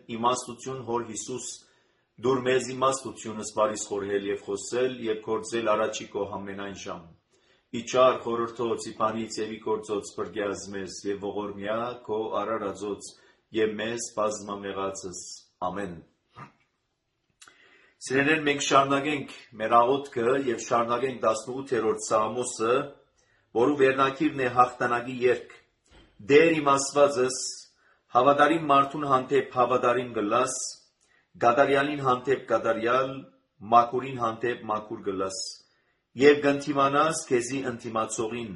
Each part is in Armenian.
իմաստություն հոր Հիսուս, դուր մեզ իմաստությունս բարիս խորհել և խոսել և գործել առաջի քո ամենայն ժամ։ Իչար խորհրդոց իպանից և իգործոց բրգյազ մեզ և ողորմյա քո արարածոց և մեզ բազմամեղածս։ Ամեն։ Սիրելիներ, մենք շարունակենք մեր աղոթքը և շարունակենք 18-րդ Սաղմոսը, որու վերնագիրն է հաղթանակի երգ։ Դեր իմ Աստվածս, հավատարիմ մարդուն հանդեպ հավատարիմ գլաս, գադարյալին հանդեպ գադարյալ, մաքուրին հանդեպ մաքուր գլաս, և գնդիմանաս քեզի ընդիմացողին։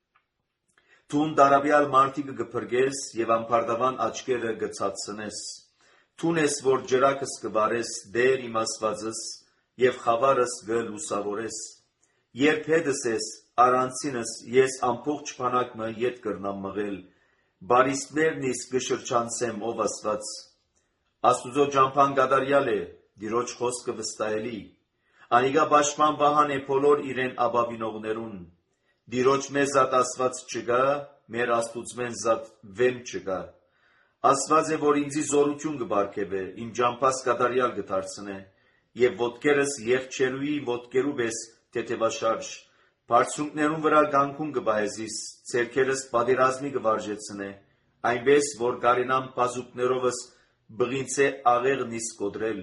Թուն դարաբյալ մարդիկը գփրկես և ամբարտավան աչքերը գցացնես։ Թուն ես, որ ջրակս կբարես, դեր իմ Աստվածս, և խավարս գլուսավորես։ Երբ հետս ես, առանցինս, ես ամբողջ բանակը ետ կրնամ մղել, բարիստներն իսկ կշրջանցեմ, ով Աստված։ Աստուծո ջամփան գադարյալ է, Տիրոջ խոսքը վստահելի։ Անիկա պաշտպան վահան է բոլոր իրեն ապավինողներուն։ Տիրոջ մեզ զատ Աստված չկա, մեր Աստուծմեն զատ վեմ չկա։ Աստված է, որ ինձի զորություն կբարգևե, իմ ջամփաս գադարյալ կդարձնե, և ոտքերս եղջերուի ոտքերու պես թեթևաշարժ, բարձունքներուն վրա կանգուն կբահեզիս, ձեռքերս պատերազմի կվարժեցնե, այնպես, որ կարենամ բազուկներովս բղինցե աղեղն իսկ կոտրել։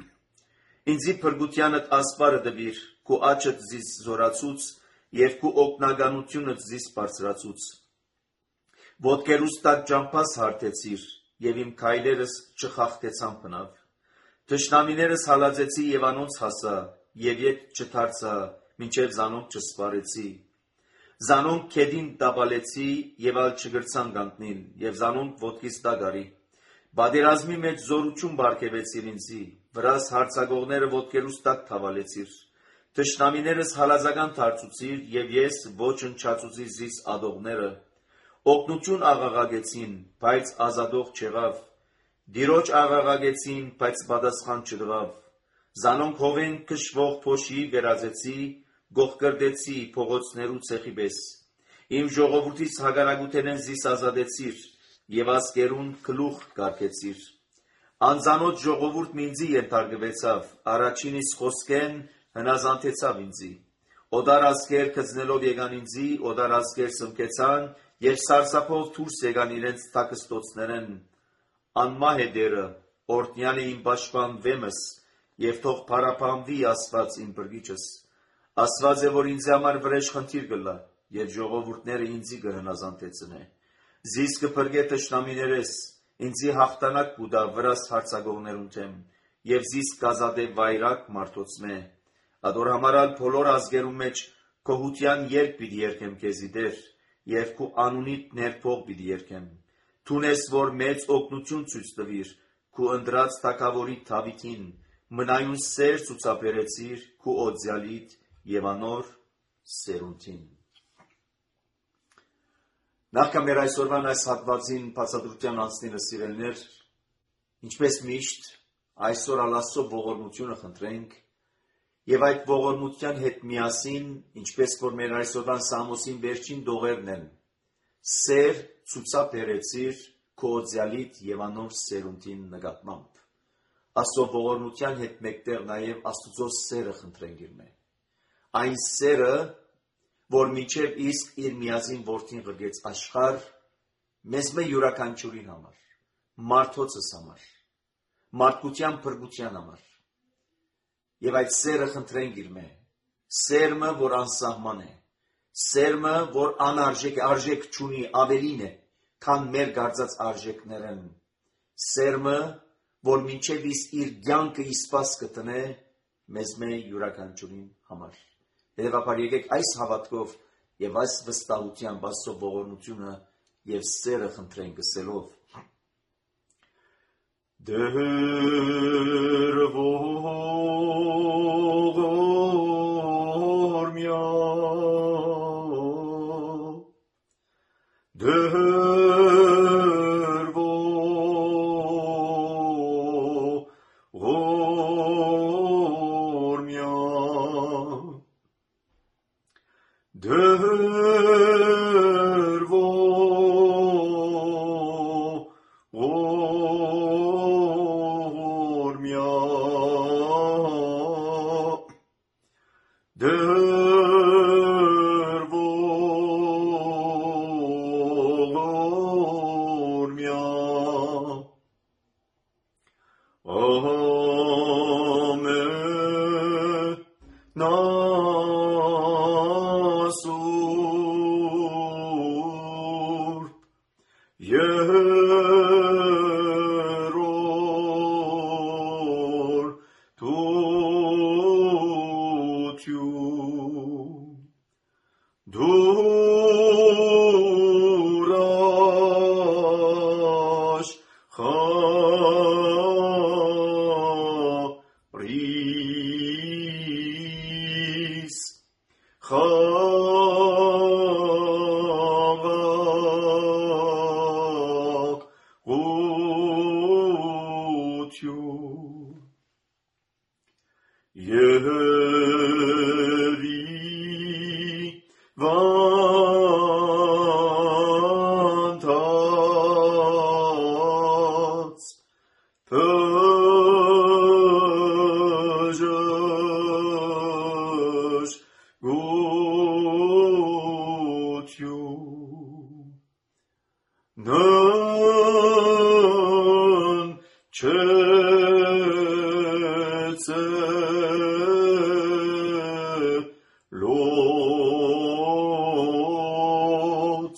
Ինձի փրկությանդ ասպարը տվիր, քու աչդ զիս զորացուց, և քու օգնականությունդ զիս բարձրացուց։ Ոտքերուս տակ ջամփաս հարթեցիր, և իմ քայլերս չխախտեցան բնավ։ Թշնամիներս հալածեցի և անոնց հասա, և ետ չդարձա, մինչև զանոնք չսպարեցի։ Զանոնք քեդին տապալեցի, և ալ չգրցան կանգնել, և զանոնք ոտքիս տակ արի։ Պատերազմի մեջ զորություն բարգևեցիր ինձի, վրաս հարձակողները ոտքերուս տակ թավալեցիր։ Թշնամիներս հալածական դարձուցիր, և ես ոչնչացուցի զիս ադողները։ Օգնություն աղաղակեցին, բայց ազատող չեղավ։ Տիրոջ աղաղակեցին, բայց պատասխան չտվավ։ Զանոնք հովեն քշվող փոշի վերածեցի, գողկրտեցի փողոցներու ցեխի պես։ Իմ ժողովրդից հակառակութենեն զիս ազատեցիր, և ազգերուն գլուխ կարգեցիր։ Անծանոթ ժողովուրդ ինձի ենթարկվեցավ, առաջինիս խոսքեն հնազանդեցավ ինձի։ Օտար ազգեր գծնելով եկան ինձի, օտար ազգեր սմկեցան, և սարսափով դուրս եկան իրենց թաքստոցներեն։ Անմահ է Տերը, օրհնյալ է իմ պաշտպան վեմս, և թող փառաբանվի Աստված իմ բրգիչս։ Աստված է, որ ինձ համար վրեժ խնդիր կլա, և ժողովուրդները ինձի կհնազանդեցնե։ Զիս կփրկե թշնամիներես, ինձի հաղթանակ կուտա վրաս հարձակողներուն դեմ, և զիս կազատե վայրակ մարդոցմե։ Ադոր համարալ բոլոր ազգերուն մեջ գոհության երգ պիտի երգեմ քեզի Տեր, և քու անունիդ ներփող պիտի երգեմ։ Թունես, որ մեծ օգնություն ցույց տվիր, քու ընտրած թագավորի Դավիթին, մնայուն սեր ցուցաբերեցիր քու օձյալիդ և անոր սերունդին։ Նախքան մեր այսօրվան այս հատվածին բացատրության անցնելը, սիրելիներ, ինչպես միշտ, այսօր Աստծո ողորմությունը խնդրենք, և այդ ողորմության հետ միասին, ինչպես որ մեր այսօրվան Սամոսին վերջին դողերն են, սեր ցուցաբերեցիր քո օձյալիդ և անոր սերունդին նկատմամբ։ Աստծո ողորմության հետ մեկտեղ նաև Աստծո սերը խնդրենք իր մե։ Այն սերը, որ մինչև իսկ իր միածին որդին ղրգեց աշխարհ, մեզ մե յուրաքանչյուրին համար, մարդոցս համար, մարդկության փրկության համար։ Եվ այդ սերը խնդրենք իր մե, սերմը, որ անսահման է, սերմը, որ անարժեք է, արժեք չունի, ավելին է, քան մեր կարծած արժեքներն, սերմը, որ մինչև իր կյանքը իսպաս կտնե մեզ մե յուրաքանչյուրին համար։ Հետևաբար եկեք այս հավատքով և այս վստահությամբ Աստծո ողորմությունը և սերը խնդրենք ասելով. Դեր ողորմյա, դեր ողորմյա, դեր ողորմյա, Amen. Nasur Yeror Tutyu Durash Charis Chavak Utyu Yevi Vantats Persians Gutyu Nun Chetze Lot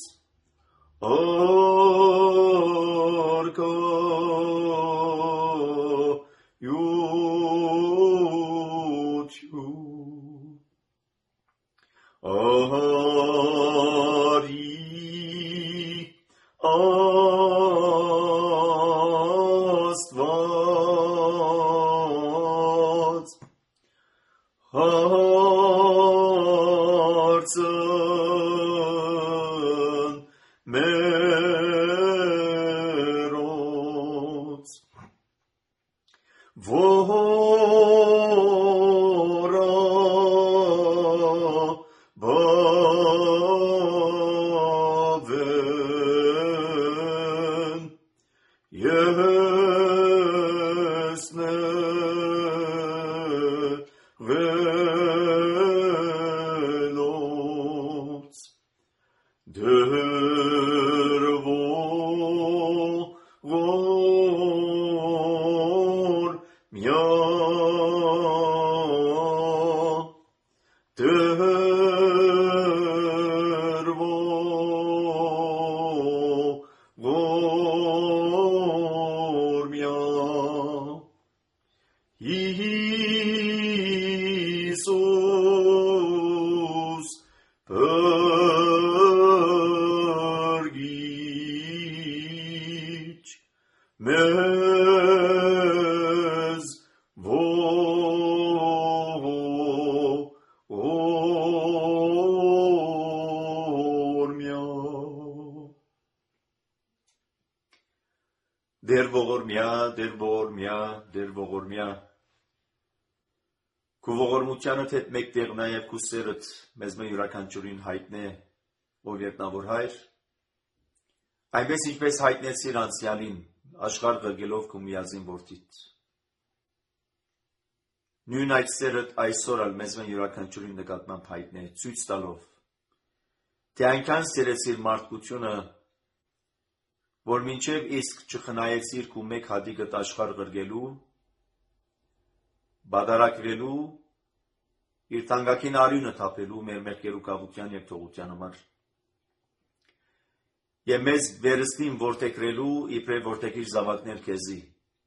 Arka Yutyu Ari Astvat Harzen Merot Vora Baven Yesne Velot Dervo Vor Mia Dervo Vor Mia Iisus Pergich Mez Vormia Der Vormia Քու ողորմությանդ հետ մեկտեղ նաև քու սերդ մեզ մե յուրաքանչյուրին հայտնե ով երկնավոր հայր այնպես ինչպես հայտնեցիր անցյալին աշխարհ ղգելով քու միազին որդիդ նույն այդ սերդ այսօր ալ մեզ մե յուրաքանչյուրին նկատմամբ հայտնե ցույց տալով թե այնքան սերեցիր մարդկությունը որ մինչև իսկ չխնայեցիր քու մեկ հատիկդ աշխարհ ղրգելու բադարակվելու իր թանկագին արյունը թափելու մեր մեղքերու կավության եւ թողության համար եւ մեզ վերստին որտեքրելու իբրև որտեքիր զավակներ քեզի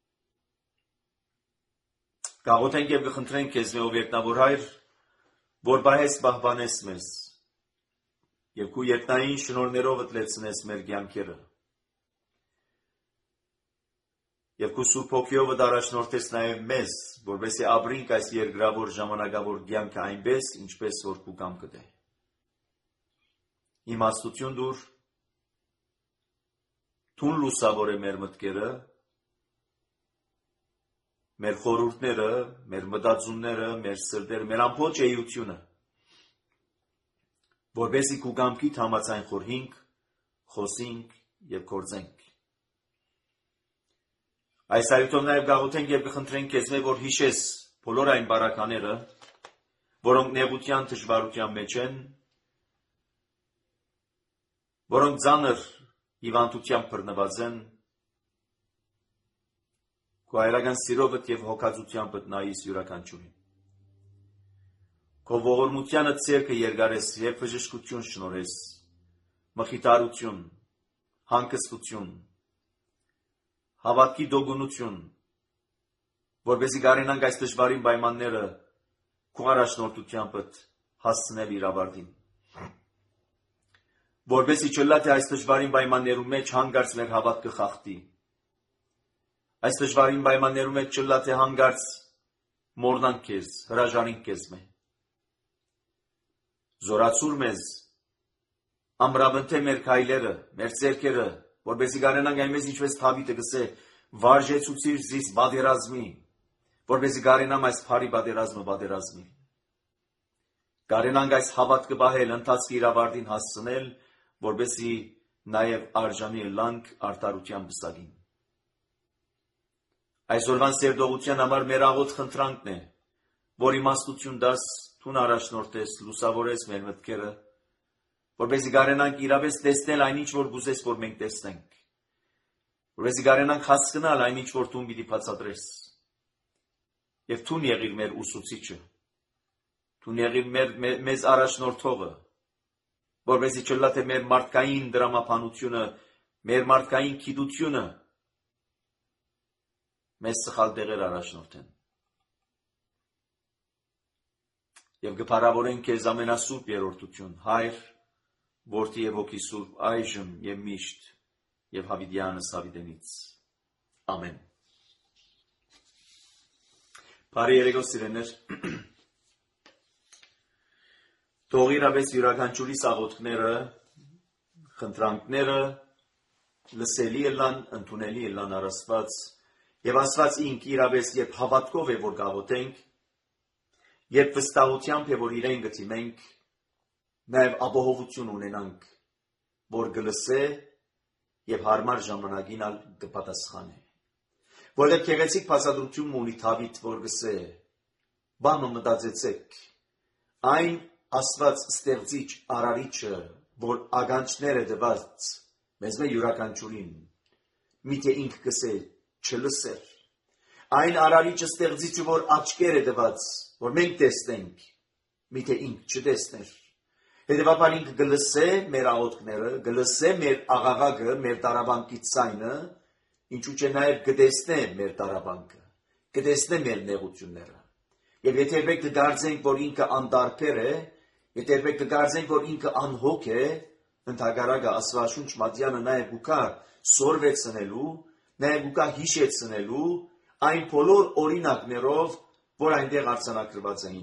գաղութենք եւ գխնդրենք քեզ ով երկնավոր հայր որ բահես բահբանես մեզ եւ քու երկնային շնորներով ըտլեցնես մեր կյանքերը Եվ քու Սուրբ Հոգիով դարաշնորհես նաև մեզ, որովհետեւ ապրենք այս երկրավոր ժամանակավոր կյանքը այնպես, ինչպես որ քու կամքդ է։ Իմաստություն դուր, թուն լուսավոր է մեր մտքերը, մեր խորհուրդները, մեր մտածումները, մեր սրտերը, մեր ամբողջ էությունը, որովհետեւ քու կամքիդ համաձայն խորհենք, խոսենք եւ գործենք։ Այս այդով նաև գաղութենք եւ կխնդրենք քեզ որ հիշես բոլոր այն բարակաները, որոնք նեղության դժվարության մեջ են, որոնք ծանր հիվանդությամբ բռնված են, Քո հայրական սիրովդ եւ հոգածությամբ նայիս յուրաքանչյուրին։ Քո ողորմությանը ցերկը երգարես եւ բժշկություն շնորհես, մխիթարություն, հանգստություն, հավատքի դոգունություն, որպեսզի գարենանք այս դժվարին պայմանները քո առաջնորդությամբ հասցնել իր ավարտին։ Որպեսզի չլա թե այս դժվարին պայմաններում մեջ հանգարց մեր հավատքը խախտի։ Այս դժվարին պայմաններում մեջ չլա թե հանգարց մոռնանք քեզ, հրաժարինք քեզ մե։ Զորացուր մեզ, ամրապնդե մեր քայլերը, մեր ձեռքերը, որպեսզի գարենանք այնպես ինչպես Դավիթը գսե, վարժեցուցիր զիս պատերազմի, որպեսզի գարենամ այս փարի պատերազմի։ Գարենանք այս հավատքը պահել, ընթացքի իր ավարտին հասցնել, որպեսզի նաև արժանի լանք արդարության բսակին։ Այսօրվան սերտողության համար մեր աղոտ խնդրանքն է, որ իմաստություն դաս թուն առաջնորդես, լուսավորես մեր մտքերը, որպեսզի գարենանք իրապես տեսնել այն ինչ որ գուզես որ մենք տեսնենք, որպեսզի գարենանք հասկանալ այն ինչ որ դու պիտի բացատրես, եւ թուն եղիր մեր ուսուցիչը, թուն եղիր մեզ առաջնորդողը, որպեսզի չլա թե մեր մարդկային դրամապանությունը, մեր մարդկային գիտությունը մեզ սխալ տեղեր առաջնորդեն։ Եվ կփառավորենք քեզ ամենասուրբ երրորդություն, Հայր, Որդի եւ Հոգի Սուրբ, այժմ եւ միշտ եւ հավիտյանս հավիտենից։ Ամեն։ Բարի երեկո սիրելիներ։ Թող իրապես յուրաքանչյուրի աղոթքները, խնդրանքները լսելի ելան, ընդունելի ելան առ Աստված, եւ Աստված ինք իրապես երբ հավատքով է որ գաղութենք, երբ վստահությամբ է որ իրեն գտիմենք, նաեւ ապահովություն ունենանք, որ գլսե եւ հարմար ժամանակին ալ կպատասխանե։ Որտեղ քեղեցիկ փաստադրություն ունի Դավիթ, որ գսե. «Բանը մտածեցեք, այն Աստված ստեղծիչ արարիչը, որ ագանչները դված մեզ մե յուրաքանչյուրին, միթե ինք գսե չլսեր, այն արարիչը ստեղծիչը, որ աչքեր է դված, որ մենք տեսնենք, միթե ինք չտեսներ, հետևաբար ինք գլսե մեր աղոթքները, գլսե մեր աղաղակը, մեր տարաբանկի ցայնը, ինչու՞ չէ նաև կտեսնե մեր տարաբանկը, կտեսնե մեր նեղությունները։ Եվ եթե մենք կդարձենք, որ ինքը անդարբեր է, եթե մենք կդարձենք, որ ինքը անհոգ է, ընդհակառակը Աստվածաշունչ Մատյանը նաև ուկա սորվեցնելու, նաև ուկա հիշեցնելու այն բոլոր օրինակներով, որ այնտեղ արձանագրված էին։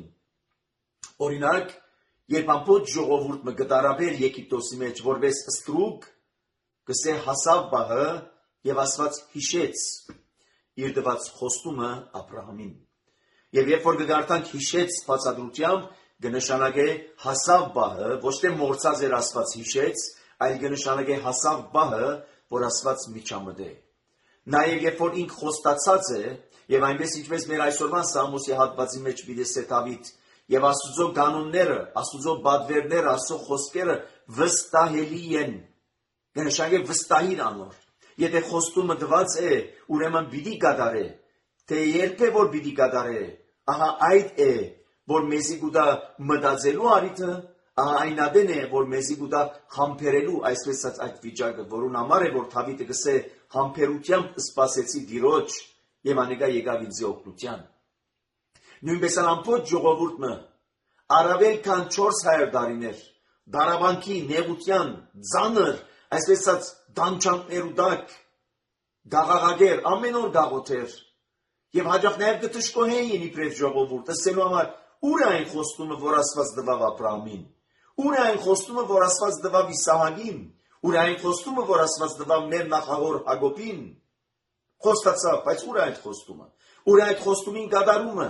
Օրինակ, երբ ամբողջ ժողովուրդը կդարաբեր Եգիպտոսի մեջ որպես ստրուկ, կսե հասավ բահը եւ Աստված հիշեց իր դված խոստումը Աբրահամին։ Եվ երբ որ կգարտանք հիշեց բացատրությամբ, կնշանակե հասավ բահը, ոչ թե մորցած էր Աստված հիշեց, այլ կնշանակե հասավ բահը, որ Աստված միջամտե։ Նաև երբ որ ինք խոստացած է, եւ այնպես ինչպես մեր այսօրվան Սամոսի հատվածի մեջ պիտեսե Դավիթ, եւ Աստուծո կանոնները, Աստուծո բադվերները, Աստծո խոսքերը վստահելի են։ Կնշանակե վստահիր անոր։ Եթե խոստումը դված է, ուրեմն պիտի կատարե, թե երբ է որ պիտի կատարե, ահա այդ է, որ մեզի գուտա մտածելու արիթը, ահա այն ադեն է, որ մեզի գուտա համբերելու այսպես այդ վիճակը, որուն համար է, որ Դավիթը գսե համբերությամբ սպասեցի Տիրոջ եւ անիկա եկավ ինձ օգնության։ Նույնպես ամբողջ ժողովուրդը առավել քան 400 տարիներ դարաբանքի նեղության ծանր այսպես դանչանքներու տակ գաղաղագեր ամեն օր գաղութեր եւ հաջող նաեւ կտշկոհեին իբրև ժողովուրդ ասելու համար ուր է այն խոստումը որ Աստված տվավ Աբրահամին, ուր է այն խոստումը որ Աստված տվավ Իսահակին, ուր է այն խոստումը որ Աստված տվավ մեր նախահոր Հակոբին, խոստացավ, բայց ուր է այդ խոստումը, ուր է այդ խոստումին կատարումը։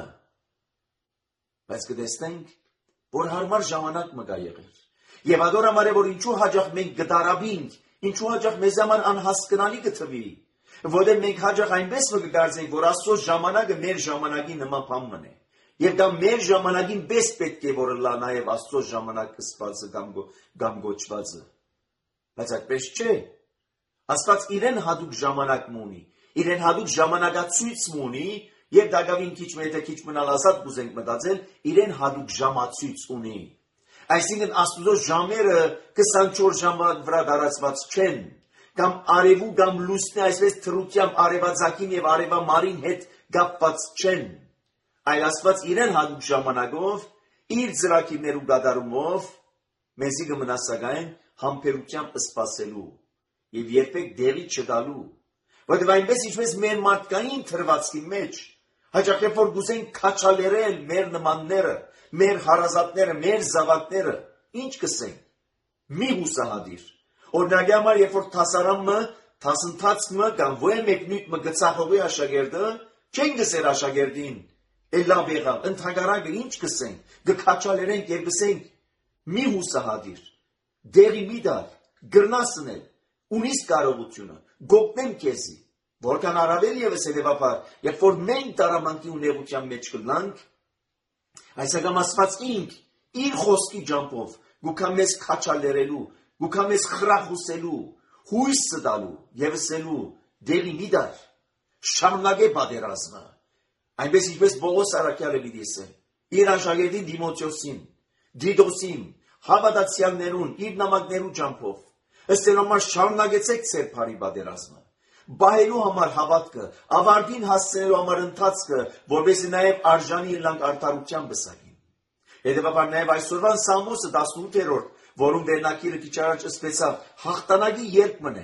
Բայց կտեսնենք, որ հարմար ժամանակ մը գա եղել։ Եվ ադոր համար է, որ ինչու հաջող մենք կդարաբինք, ինչու հաջող մեզ համար անհասկանալի կթվի, որտեղ մենք հաջող այնպես մը կգարձենք, որ Աստծո ժամանակը մեր ժամանակի նման բան մնե։ Եվ դա մեր ժամանակին պես պետք է որ լա նաև Աստծո ժամանակ ըսվածը կամ գոչվածը։ Բայց այդպես չէ։ Աստված իրեն հատուկ ժամանակ ունի։ իրեն հատուկ ժամանակացույց ունի, եւ դակավին քիչ քիչ մնալ ազատ կուզենք մտածել, իրեն հատուկ ժամացույց ունի։ Այսինքն Աստուծո ժամերը 24 ժամվա վրա դարացված չեն, կամ արևու կամ լուսնի այսպես թրությամբ արևածագին եւ արևամարին հետ կապված չեն, այլ Աստված իրեն հատուկ ժամանակով, իր ծրագիրներու կատարումով մեզի կմնա սակայն համբերությամբ սպասելու եւ երբեք դեղի չտալու, որովհետեւ այնպես ինչպես մեր մարդկային թրվածքի մեջ հաճախ երբ որ գուզենք քաչալերել մեր նմանները, մեր հարազատները, մեր զավակները, ինչ կսենք։ Մի հուսահատիր։ Օրինակի համար երբ որ տասարամը, տասընթացքը կամ ոյ մեկնույթը գծախողի աշակերտը, չեն գսեր աշակերտին, լավ եղավ, ընդհանրակը ինչ կսենք, գքաչալերենք եւ գսենք, մի հուսահատիր, դեղի մի դար, գրնասնել, ունիս կարողությունը, գոտնեմ քեզի, որքան առավել եւս հետեւաբար, երբ որ մենք տարամանքի ու նեղության մեջ կլանք, այսակամ Աստված ինք իր խոսքի ջամփով գուքա մեզ քաչալերելու, գուքա մեզ խրախուսելու, հույս տալու եւ ասելու դեղի մի դար, շարունակե պատերազմը, այնպես ինչպես Պողոս առաքյալը պիտի ասե, իր աշակերտին Դիմոթեոսին, Դիդոսին, հավատացյալներուն, իր նամակներու ջամփով, ըստ համար շարունակեցեք ձեր բարի պատերազմը, բահելու համար հավատքը, ավարտին հասցնելու համար ընթացքը, որպեսզի նաև արժանի լինենք արդարության բսակին։ Հետևաբար նաև այսօրվան Սամոսը 18-րդ, որում վերնակիրը քիչ առաջ ասվեցավ, հաղթանակի երգմն է։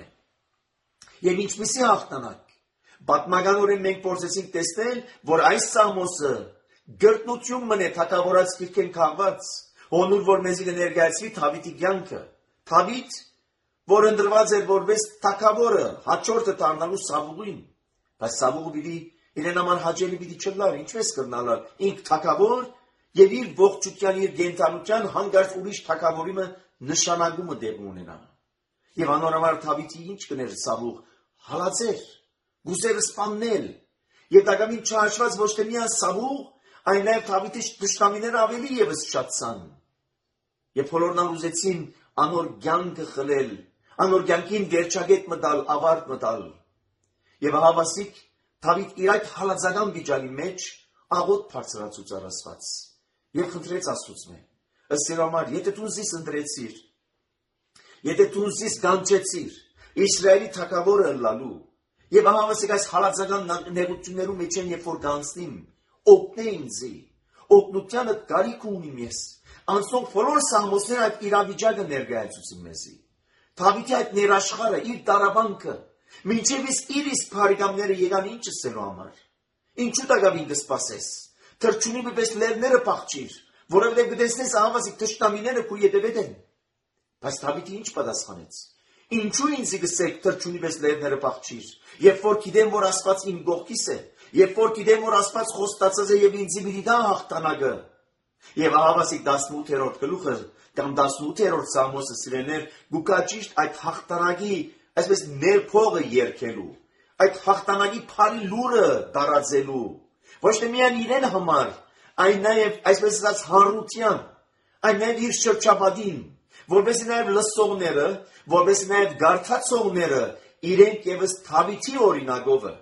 Եվ ինչպիսի հաղթանակ։ Պատմականորեն մենք փորձեցինք տեսնել, որ այս Սամոսը գրտնություն մնե թագավորած քիրքեն քաղված, հոնուր որ մեզի կներկայացվի Դավիթի կյանքը։ Դավիթ որ ընդրված էր որպես թագավորը, հաջորդը դառնալու Սավուղին, բայց Սավուղը պիտի իրեն համար հաճելի պիտի չլար, ինչպես կրնալար, ինք թագավոր եւ իր ողջության, իր գենթանության հանգարց ուրիշ թագավորիմը նշանակումը դեղ ունենա։ Եվ անորոշ Դավիթի ինչ կներ Սավուղ, հալածեր, գուզեր սպանել, եւ դակամին չհաշված ոչ թե միայն Սավուղ, այլ նաեւ Դավիթի դժտամիները ավելի եւս շատցան։ Եվ բոլորն ուզեցին անոր կյանքը խլել, անոր կյանքին վերջագետ մտալ, ավարտ մտալ։ Եվ հավասիկ Դավիթ իր այդ հալածական վիճակի մեջ աղոտ բարձրացուց Աստված եւ խնդրեց Աստծուց. ըստ համար, եթե դու զիս ընտրեցիր, եթե դու զիս գանչեցիր Իսրայելի թագավորը ըլլալու, եւ հավասիկ այս հալածական նեղություններու մեջ են երբ որ կանցնիմ, օգնե ինձի, օգնությանը կարիք ունիմ ես, անցնող բոլոր Սամոսները այդ իրավիճակը ներկայացուցին մեզի։ Դավիթի այդ ներաշխարը, իր տարաբանքը, մինչև իր իսկ բարեկամները եկան ինչ ասելու համար։ Ինչու տակավին կսպասես, թրջունի պես լերները փախչիր, որովհետև կտեսնես ահավասիկ թշնամիները քու ետևետ են։ Բայց Դավիթը ինչ պատասխանեց։ Ինչու ինձ գսեք թրջունի պես լերները փախչիր, երբ որ գիտեմ, որ Աստված իմ կողքիս է, երբ որ գիտեմ, որ Աստված խոստացած է եւ ինձ պիտի տա հաղթանակը։ Եվ ահավասիկ 18-րդ գլուխը կամ 18-րդ Սամոսը սիրելներ գուկա ճիշտ այդ հաղթանակի այսպես ներփողը երգելու, այդ հաղթանակի փարի լուրը տարածելու, ոչ թե միայն իրեն համար, այլ նաև այսպես ասած հանրության, այլ նաև իր շրջապատին, որպեսզի նաև լսողները, որպեսզի նաև գարթացողները իրենք եւս Դավիթի օրինակովը,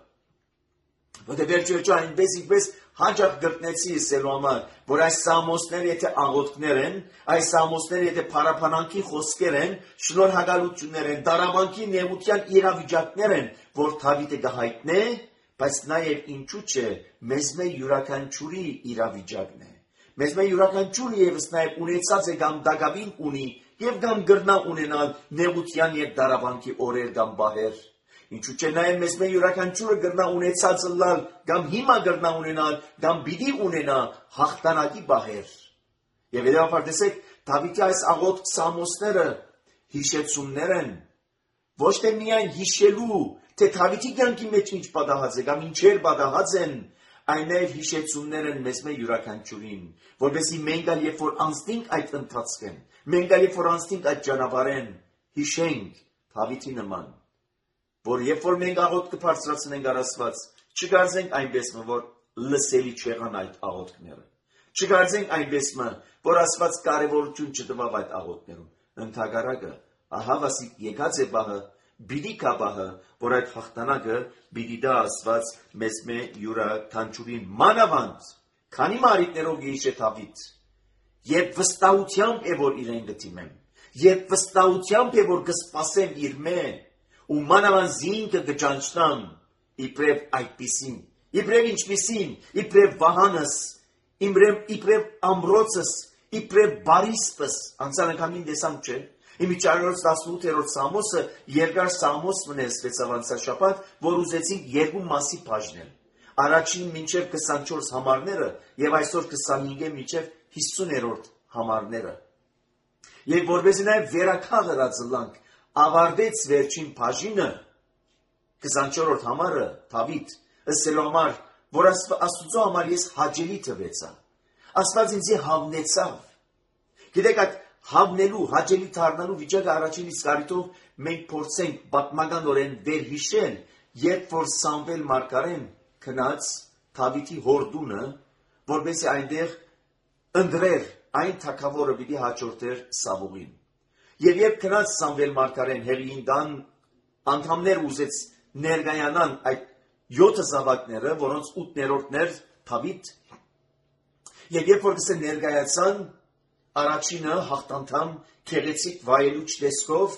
որտեղ վերջերջա այնպես ինչպես հաջող գտնեցի ասելու համար, որ այս Սամոսները եթե աղոթքներ են, այս Սամոսները եթե փարապանանքի խոսքեր են, շնորհակալություններ են, դարավանքի նեղության իրավիճակներ են, որ Դավիթը գահիտնե, բայց նաև ինչու՞ չէ, մեզ յուրաքանչյուրի իրավիճակն է։ Մեզ յուրաքանչյուրը եւս նաև ունեցած է կամ դակավին ունի եւ կամ գրնա ունենալ նեղության եւ դարավանքի օրեր կամ բահեր։ Ինչու՞ չէ նաև մեզ յուրաքանչյուրը գրնա ունեցած լալ կամ հիմա գրնա ունենալ կամ պիտի ունենա հաղթանակի բահեր։ Եվ հետեւաբար տեսեք Դավիթի այս աղոթք Սամոսները հիշեցումներ են, ոչ թե միայն հիշելու, թե Դավիթի կյանքի մեջ ինչ պատահած է կամ ինչեր պատահած են, այլ նաև հիշեցումներ են մեզ յուրաքանչյուրին, որովհետեւ մենք ալ երբ որ անցնենք այդ ընթացքեն, մենք ալ երբ որ անցնենք այդ ճանապարհեն, հիշենք Դավիթի նման, որ երբ որ մենք աղոթքը բարձրացնենք Աստված, չգարձենք այնպես, որ լսելի չեղան այդ աղոթքները։ Չգարձենք այնպես, որ Աստված կարևորություն չտվավ այդ աղոթքներուն։ Ընդհակառակը, ահավասիկ եկած է բահը, բիդի կապահը, որ այդ հաղթանակը բիդի դա ասված մեզ մե յուրա թանչուրին մանավանդ, քանի մարիկներով գեիշե թավիտ, երբ վստահությամբ է որ իրեն գտիմեմ, երբ վստահությամբ է որ կսպասեմ իր մե, ու մանավանդ զինքը գճանչնամ, իպրև այդպիսին, իպրև ինչպիսին, իպրև վահանս, իպրև ամրոցս, իպրև բարիստս, անցան անգամին դեսամ չէ, Իմի 418-րդ Սամոսը երկար Սամոս մնես վեցավանցաշապատ, որ ուզեցինք երկու մասի բաժնել։ Առաջին մինչև 24 համարները եւ այսօր 25-ը մինչև 50-րդ համարները։ Եվ որպես նաեւ վերակաղրածլանք ավարտեց վերջին բաժինը 24-րդ համարը Դավիթ ըսելու համար, որ Աստծո համար ես հաճելի թվեցա։ Աստված ինձ հավնեցավ։ Գիտեք այդ հավնելու, հաճելի դառնալու վիճակը առաջին իսկ առիթով մենք փորձենք պատմականորեն վերհիշել, երբ որ Սամվել մարգարեն քնած Դավիթի հորդունը, որպեսզի այնտեղ ընդրեր այն թագավորը պիտի հաջորդեր Սավուղին։ Եվ երբ քնած Սամվել մարգարեն հեղիին դան անդամներ ուզեց ներկայանան այդ 7 զավակները, որոնց 8-րդն էր Դավիթ, եւ երբ որ կսե ներկայացան առաջինը հաղթանդամ քեղեցիկ վայելուչ տեսքով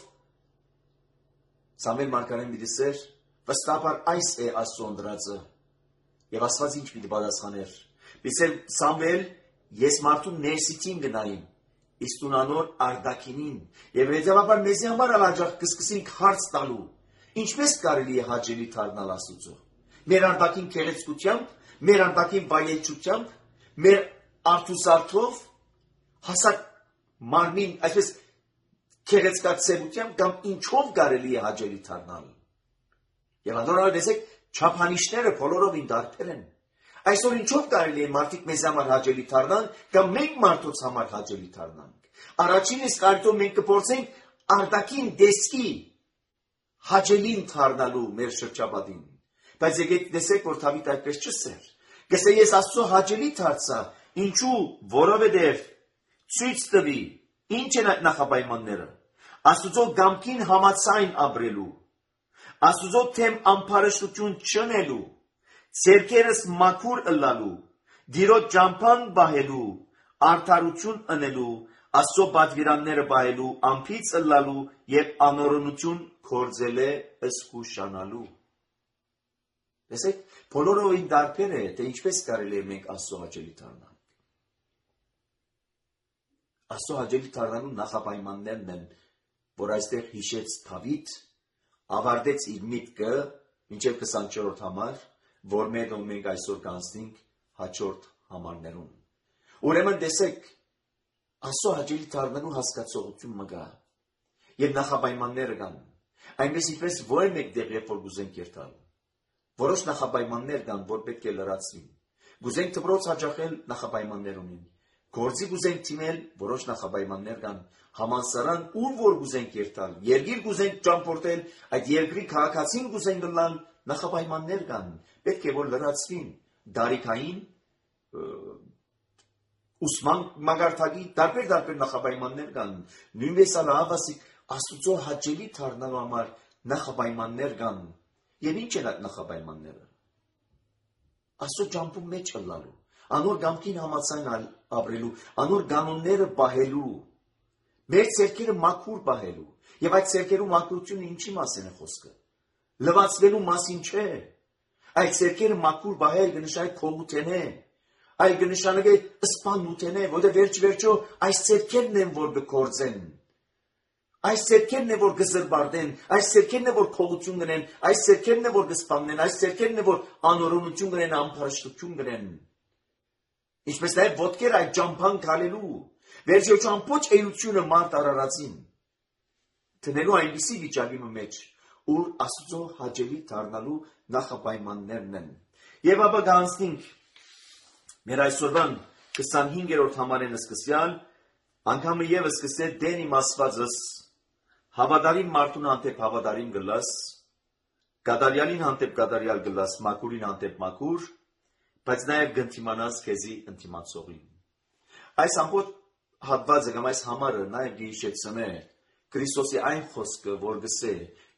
Սամվել մարգարեն միտիսեր վստահաբար այս է Աստծո ընդրածը եւ Աստված ինչ պիտի պատասխաներ Պիսել Սամվել ես մարդու ներսիցին գնային իսկ տունանոր արդակինին եւ հետեւաբար մեզի համար հաջող կսկսենք հարց տալու ինչպես կարելի է հաճելի դառնալ Աստծո մեր արդակին քեղեցկությամբ մեր արդակին վայելչությամբ մեր արթուսարթով հասակ մարմին, այսպես քեղեցկացებությամբ կամ ինչով կարելի է հաճելի դառնալ։ Եվ անորոշ դեսեք չափանիշները բոլորովին տարբեր են։ Այսօր ինչով կարելի է մարդիկ մեզ համար հաճելի դառնալ կամ մենք մարդոց համար հաճելի դառնանք։ Առաջին իսկ արդյոք մենք կփորձենք արտաքին դեսքի հաճելին դառնալու մեր շրջապատին։ Բայց եկեք տեսեք, որ Դավիթ այդպես չսեր։ Գսե ես Աստծո հաճելի դարձա, ինչու, որովհետև ցույց տվի, ինչ են այդ նախապայմանները, Աստուծո գամքին համացայն ապրելու, Աստուծո թեմ ամփարշտություն չնելու, ձեռքերս մաքուր ըլլալու, դիրոջ ճամփան բահելու, արդարություն ընելու, Աստծո պատվիրանները բահելու, ամփից ըլլալու եւ անօրենություն կործել է ըսկուշանալու։ Տեսեք, բոլորովին տարբեր է, թե ինչպես կարելի է մենք Աստծո հաճելի դառնալ։ Աստծո հաճելի դառնալու նախապայմաններն են, որ այստեղ հիշեց Դավիթ, ավարտեց իր միտքը մինչև 24-րդ համար, որ մենք այսօր կանցնենք հաջորդ համարներում։ Ուրեմն տեսեք, Աստծո հաճելի դառնալու հասկացողություն մը կա, եւ նախապայմանները կան։ Այնպես ինչպես որ մեկտեղ երբ որ գուզենք երթալ։ Որոշ նախապայմաններ կան, որ պետք է լրացվին։ Գուզենք դպրոց հաճախել նախապայմաններ ունին։ Գործի գուզենք թիմել, որոշ նախապայմաններ կան, համալսարան ուր որ գուզենք երթալ, երկիր գուզենք ճամփորդել, այդ երկրի քաղաքացին գուզենք լալ, նախապայմաններ կան, պետք է որ լրացվին, դարիքային ուսման մագարտակի տարբեր նախապայմաններ կան, նույնպես ալավասիկ Աստուծո հաճելի դառնալու համար նախապայմաններ կան, եւ ինչ են այդ նախապայմանները։ Աստծո ճամփու մեջ ըլլալու, անոր գամքին համացան ապրելու, անոր կանոնները պահելու, մեր ցերկերը մաքուր պահելու, եւ այդ ցերկերու մաքրությունը ինչի մասին է խոսքը։ Լվացվելու մասին չէ։ Այդ ցերկերը մաքուր պահել կնշանակի քողութենե, այլ կնշանակի սպանութենե, որտեղ վերջ-վերջո այս ցերկերն են որ կկործեն։ Այս ցերկերն է որ կզրբարդեն, այս ցերկերն է որ քողություն կնեն, այս ցերկերն է որ կսպանեն, այս ցերկերն է որ անօրենություն կնեն, ամփոփշտություն կնեն։ Ինչպես նաև ոտքեր այդ ճամփան քալելու, վերջո ամբողջ էությունը մարդ արարածին։ Տնելու այնպիսի վիճակի մեջ, ուր Աստծո հաճելի դառնալու նախապայմաններն են։ Եվ ապա գանցնենք մեր այսօրվան 25-րդ համարեն սկսյալ, անգամը եւս սկսե դեն իմ Աստվածս Հավատարիմ մարդուն հանդեպ հավատարիմ գլաս, կատարյալին հանդեպ կատարյալ գլաս, մաքուրին հանդեպ մաքուր, բայց նաև գնդիմանաս քեզի ընդդիմացողին։ Այս ամբողջ հատվածը կամ այս համարը նաև գիշեցնե Քրիստոսի այն խոսքը, որ գսե,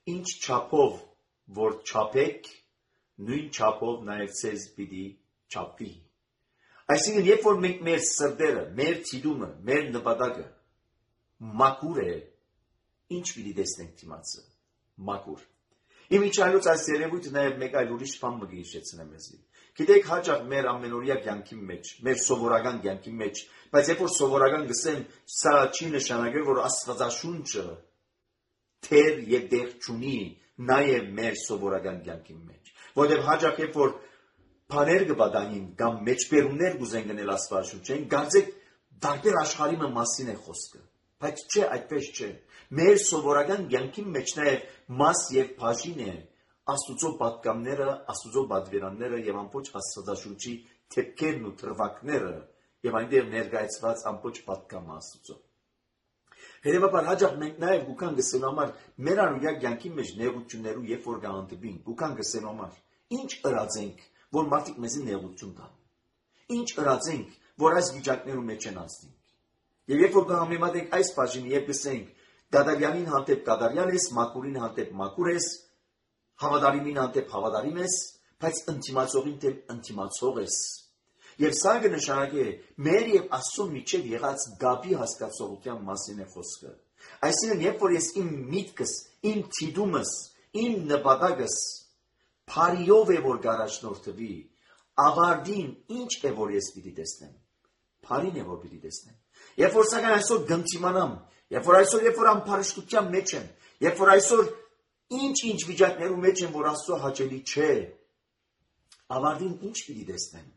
ինչ չափով որ չափեք, նույն չափով նաև ցեզ պիտի չափվի։ Այսինքն, երբ որ մենք մեր սրտերը, մեր թիդումը, մեր նպատակը մաքուր է, ինչ պիտի տեսնենք դիմացը, մաքուր։ Իմ իջայլոց այս երևույթը նաև մեկ այլ ուրիշ բան մը գիշեցնեմ մեզի։ Գիտեք, հաճախ մեր ամենօրյա կյանքի մեջ, մեր սովորական կյանքի մեջ, բայց երբ որ սովորական գսեմ, սա չի նշանակել, որ Աստվածաշունչը թեր եւ դեղ չունի նաև մեր սովորական կյանքի մեջ։ Որտեղ հաճախ երբ որ բաներ կբադանին կամ մեջբերումներ կուզեն գնել Աստվածաշունչին, գարձեք դարբեր աշխարհի մասին է խոսքը։ Բայց չէ, այդպես չէ։ Մեր սովորական կյանքի մեջ նաև մաս եւ բաժին է Աստուծո պատգամները, Աստուծո պատվիրանները եւ ամբողջ Աստվածաշունչի թեփքերն ու թրվակները եւ այնտեղ ներկայացված ամբողջ պատգամը Աստուծո։ Հետևաբար հաճախ մենք նաև գուքան գսելու համար մեր անուգա կյանքի մեջ նեղություններու երբ որ գանտբին, գուքան գսելու համար ինչ ըրացենք, որ մարդիկ մեզի նեղություն տան։ Ինչ ըրացենք, որ այս վիճակներու մեջ են անցնենք։ Եվ երբ որ կհամեմատենք այս բաժինը, երբ գսենք Դադարյանին հանդեպ կադարյան ես, մաքուրին հանդեպ մաքուր ես, հավատարիմին հանդեպ հավատարիմ ես, բայց ընտիմացողին դեպ ընտիմացող ես։ Եվ սա կնշանակի մեր եւ Աստծո միջև եղած գաբի հասկացողության մասին է խոսքը։ Այսինքն, երբ որ ես իմ միտքս, իմ թիդումս, իմ նպատակս փարիով է որ գարաշնորթվի, աղարդին ինչ է որ ես պիտի տեսնեմ։ Փարին է որ պիտի տեսնեմ։ Երբ որ սակայն այսօր գնտիմանամ, երբ որ ամբարշտության մեջ եմ, երբ որ այսօր ինչ վիճակներու մեջ եմ, որ Աստծո հաճելի չէ, ավարտին ինչ պիտի տեսնեմ։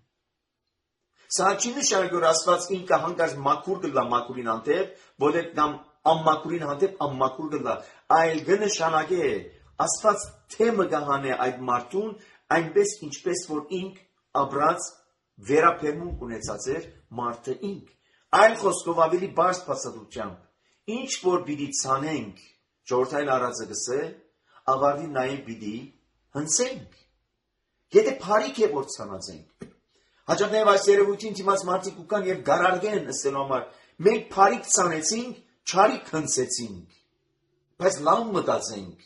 Սա չի նշանակի, որ Աստված ինքը հանկարծ մաքուր կլա մաքուրին հանդեպ, որտեղ կամ անմաքուրին հանդեպ անմաքուր կլա, այլ կնշանակի Աստված թեմը կհանե այդ մարդուն այնպես ինչպես որ ինք ապրած վերապերմունք ունեցած էր մարդը ինք։ Այլ խոսքով ավելի բարձ բացատրությամբ, ինչ որ պիտի ցանենք, ժողովրդային առածը գսե, ավարտի նաև պիտի հնցենք։ Եթե փարիկ է որ ցանածենք, հաճախ նաև այս երևույթին դիմաց մարդիկ ու կան եւ գարարգեն ասելու համար, մենք փարիկ ցանեցինք, չարիք հնցեցինք, բայց լավ մտածենք։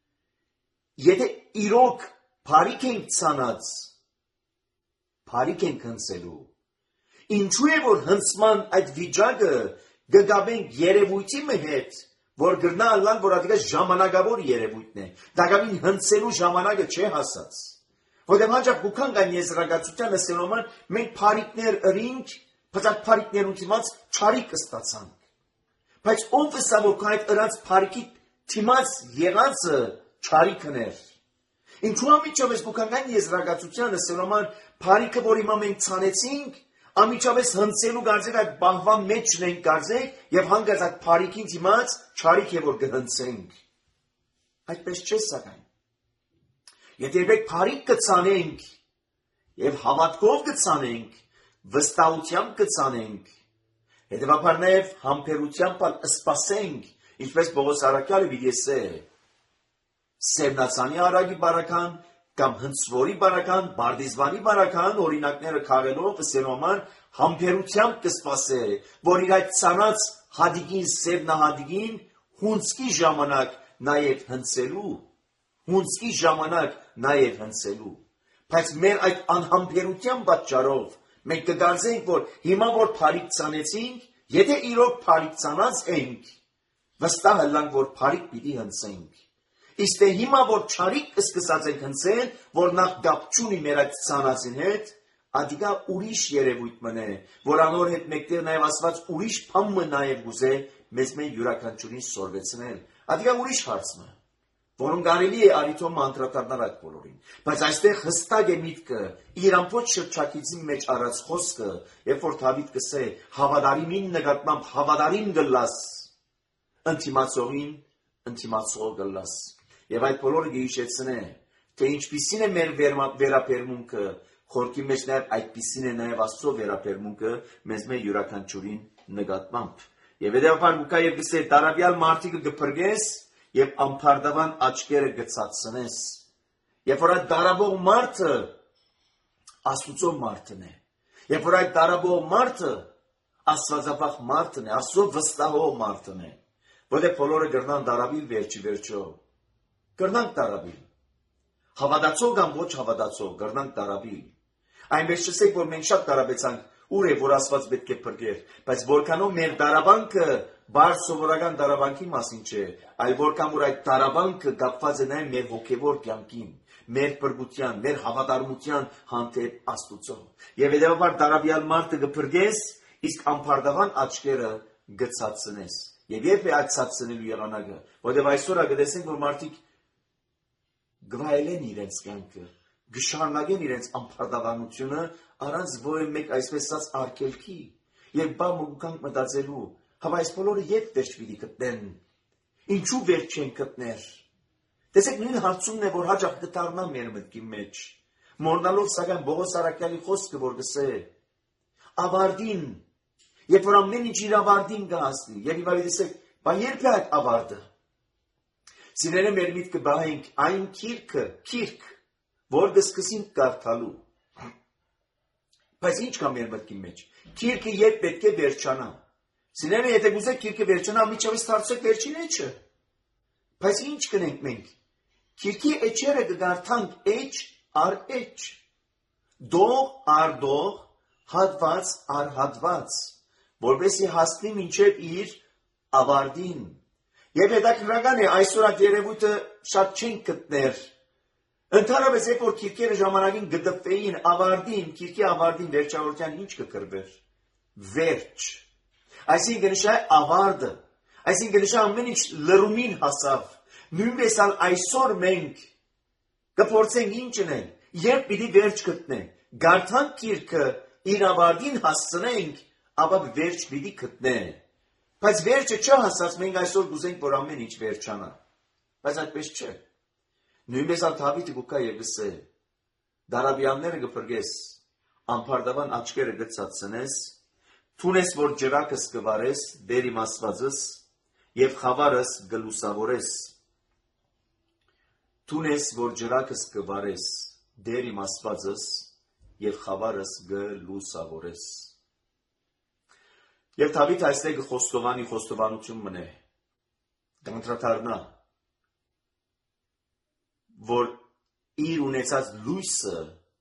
Եթե իրոք փարիկ ենք ցանած, փարիկ ենք հնցելու։ Ինչու է որ հնցման այդ վիճակը գգաբենք երևույթի հետ, որ գրնա ալլան, որ ադիգա ժամանակավոր երևույթն է, դակամին հնցելու ժամանակը չէ հասած։ Որտեղ հաճախ գուքան կան եզրակացության ասելու համար մենք փարիկներ ըրինք, բայց այդ փարիկներուն դիմաց չարիք կստացանք։ Բայց ով է սա որ այդ ըրած փարիկի դիմաց եղածը չարիքն էր։ Ինչու ամիջապես գուքան կան եզրակացության ասելու համար փարիկը որ հիմա մենք ցանեցինք, ամիջապես հնցելու գարձեք այդ բահվան մեջն ենք գարձեք եւ հանգած այդ փարիկին դիմաց չարիք է որ կհնցենք։ Այդպես չէ սակայն։ Եթե երբեք փարիկ կցանենք եւ հավատքով կցանենք, վստահությամբ կցանենք, հետեւաբար նաեւ համբերությամբ սպասենք, ինչպես Պողոս Արաքյալը վիդեսե, Սերնացանի արագի բարական կամ հնցվորի բարական, բարդիզվանի բարական օրինակները քաղելով ասելու համար համբերությամբ կսպասե, որ իր այդ ցանած հադիգին սերնահադիգին հունցքի ժամանակ նաեւ հնցելու, հունցքի ժամանակ նաև հնցելու, բայց մեր այդ անհամբերության պատճառով մենք կդարձենք, որ հիմա որ փարիկ ցանեցինք, եթե իրոք փարիկ ցանած ենք, վստահ ըլլանք, որ փարիկ պիտի հնցենք։ Իսկ թե հիմա որ չարիք սկսած ենք հնցել, որ նախ գապ չունի մեր այդ ցանածին հետ, ադիգա ուրիշ երևույթ մնե, որ անոր հետ մեկտեղ նաև ասված ուրիշ բան նաև գուզե մեզ մեր յուրաքանչյուրին սորվեցնել, ադիգա ուրիշ հարցը որոնք կարելի է արիթոմ անդրադառնալ այդ բոլորին, բայց այստեղ հստակ է միտքը իր ամբողջ շրջակիցի մեջ առած խոսքը, երբ որ Դավիթ կսե հավատարիմին նկատմամբ հավատարիմ գլաս, ընտիմացողին ընտիմացող գլաս, եւ այդ բոլորը գիշեցնե, թե ինչպիսին է մեր վերապերմունքը, խորքի մեջ նաեւ այդպիսին է նաեւ Աստծո վերապերմունքը մեզ մեր յուրաքանչյուրին նկատմամբ, եւ հետեւաբար Լուկա եւ կսե տարաբյալ մարդիկը կփրկես եւ ամփարդավան աչքերը գծացնես։ Երբ որ այդ դարաբող մարդը Աստուծո մարդն է, երբ որ այդ դարաբող մարդը Աստվածապահ մարդն է, Աստծո վստահող մարդն է, որտեղ բոլորը գրնան դարաբիլ վերջի վերջո, կրնանք տարաբիլ։ Հավատացող կամ ոչ հավատացող կրնանք տարաբիլ։ Այնպես չսեք, որ մենք շատ տարաբեցանք, ուր է, որ Աստված պետք է փրկեր, բայց որքանով մեր տարաբանքը բարձ սովորական տարաբանքի մասին չէ, այլ որքան որ այդ տարաբանքը կապված է նաև մեր հոգևոր կյանքին, մեր փրկության, մեր հավատարմության հանդեպ Աստծո։ Եվ հետևաբար տարաբյալ մարդը կփրկես, իսկ ամփարտավան աչքերը գցածնես։ Եվ երբ է այդ ցածնելու եղանակը, որտեղ այսօր ագտեսենք, որ մարդիկ գվայելեն իրենց կյանքը, գշարունակեն իրենց ամփարտավանությունը առանց որևէ մեկ այսպես ասած արգելքի եւ բա մուկանք մտածելու, հավա այս բոլորը երբ վերջ պիտի գտնեն, ինչու վերջ չեն գտներ։ Տեսեք, նույն հարցումն է, որ հաճախ կդառնա մեր մտքի մեջ, մոռնալով սակայն Պողոս առաքյալի խոսքը, որ գսե ավարտին, երբ որ ամեն ինչ իր ավարտին կհասնի, եւ հիմա տեսեք, բա երբ է այդ ավարտը։ Սիրելե, մեր միտքը բահենք այն քիրք, որ կսկսենք կարդալու։ Բայց ինչ կա մեր մտքի մեջ։ Քիրքը երբ պետք է վերջանա։ Սիրելե, եթե գուզեք քիրքը վերջանա, միջավայր դարձեք վերջին էջը։ Բայց ինչ կնենք մենք։ Քիրքի էջերը կգարթանք էջ առ էջ։ Դող առ դող, հատված առ հատված, որպեսզի հասնի մինչև իր ավարտին։ Եվ հետաքրքրական է, այսօր այդ երևույթը շատ չենք գտներ։ Ընդհանրապես երբ որ քիրքերը ժամանակին գտվեին ավարտին, քիրքի ավարտին վերջավորության ինչ կկրվեր։ Վերջ։ Այսինքն նշա ավարտը։ Այսինքն նշա ամեն ինչ լրումին հասավ։ Նույնպես այսօր մենք կփորձենք ինչ անել, երբ պիտի վերջ գտնենք։ Գարթանք քիրքը իր ավարտին հասցնենք, ապա վերջ պիտի գտնենք։ Բայց վերջը չհասած մենք այսօր կուզենք, որ ամեն ինչ վերջանա։ Բայց այդպես չէ։ Նույնպես Դավիթը գուկա եւ գսե. դարաբյանները կփրկես, ամփարտավան աչքերը գծածնես, թունես որ ջրակս կվարես, դեր իմ Աստվածս եւ խավարս գլուսավորես։ Թունես որ ջրակս կվարես, դեր իմ Աստվածս եւ խավարս գլուսավորես։ Եվ Դավիթ այստեղ խոստովանի խոստովանություն մնե, կընտրատարնա, որ իր ունեցած լույսը,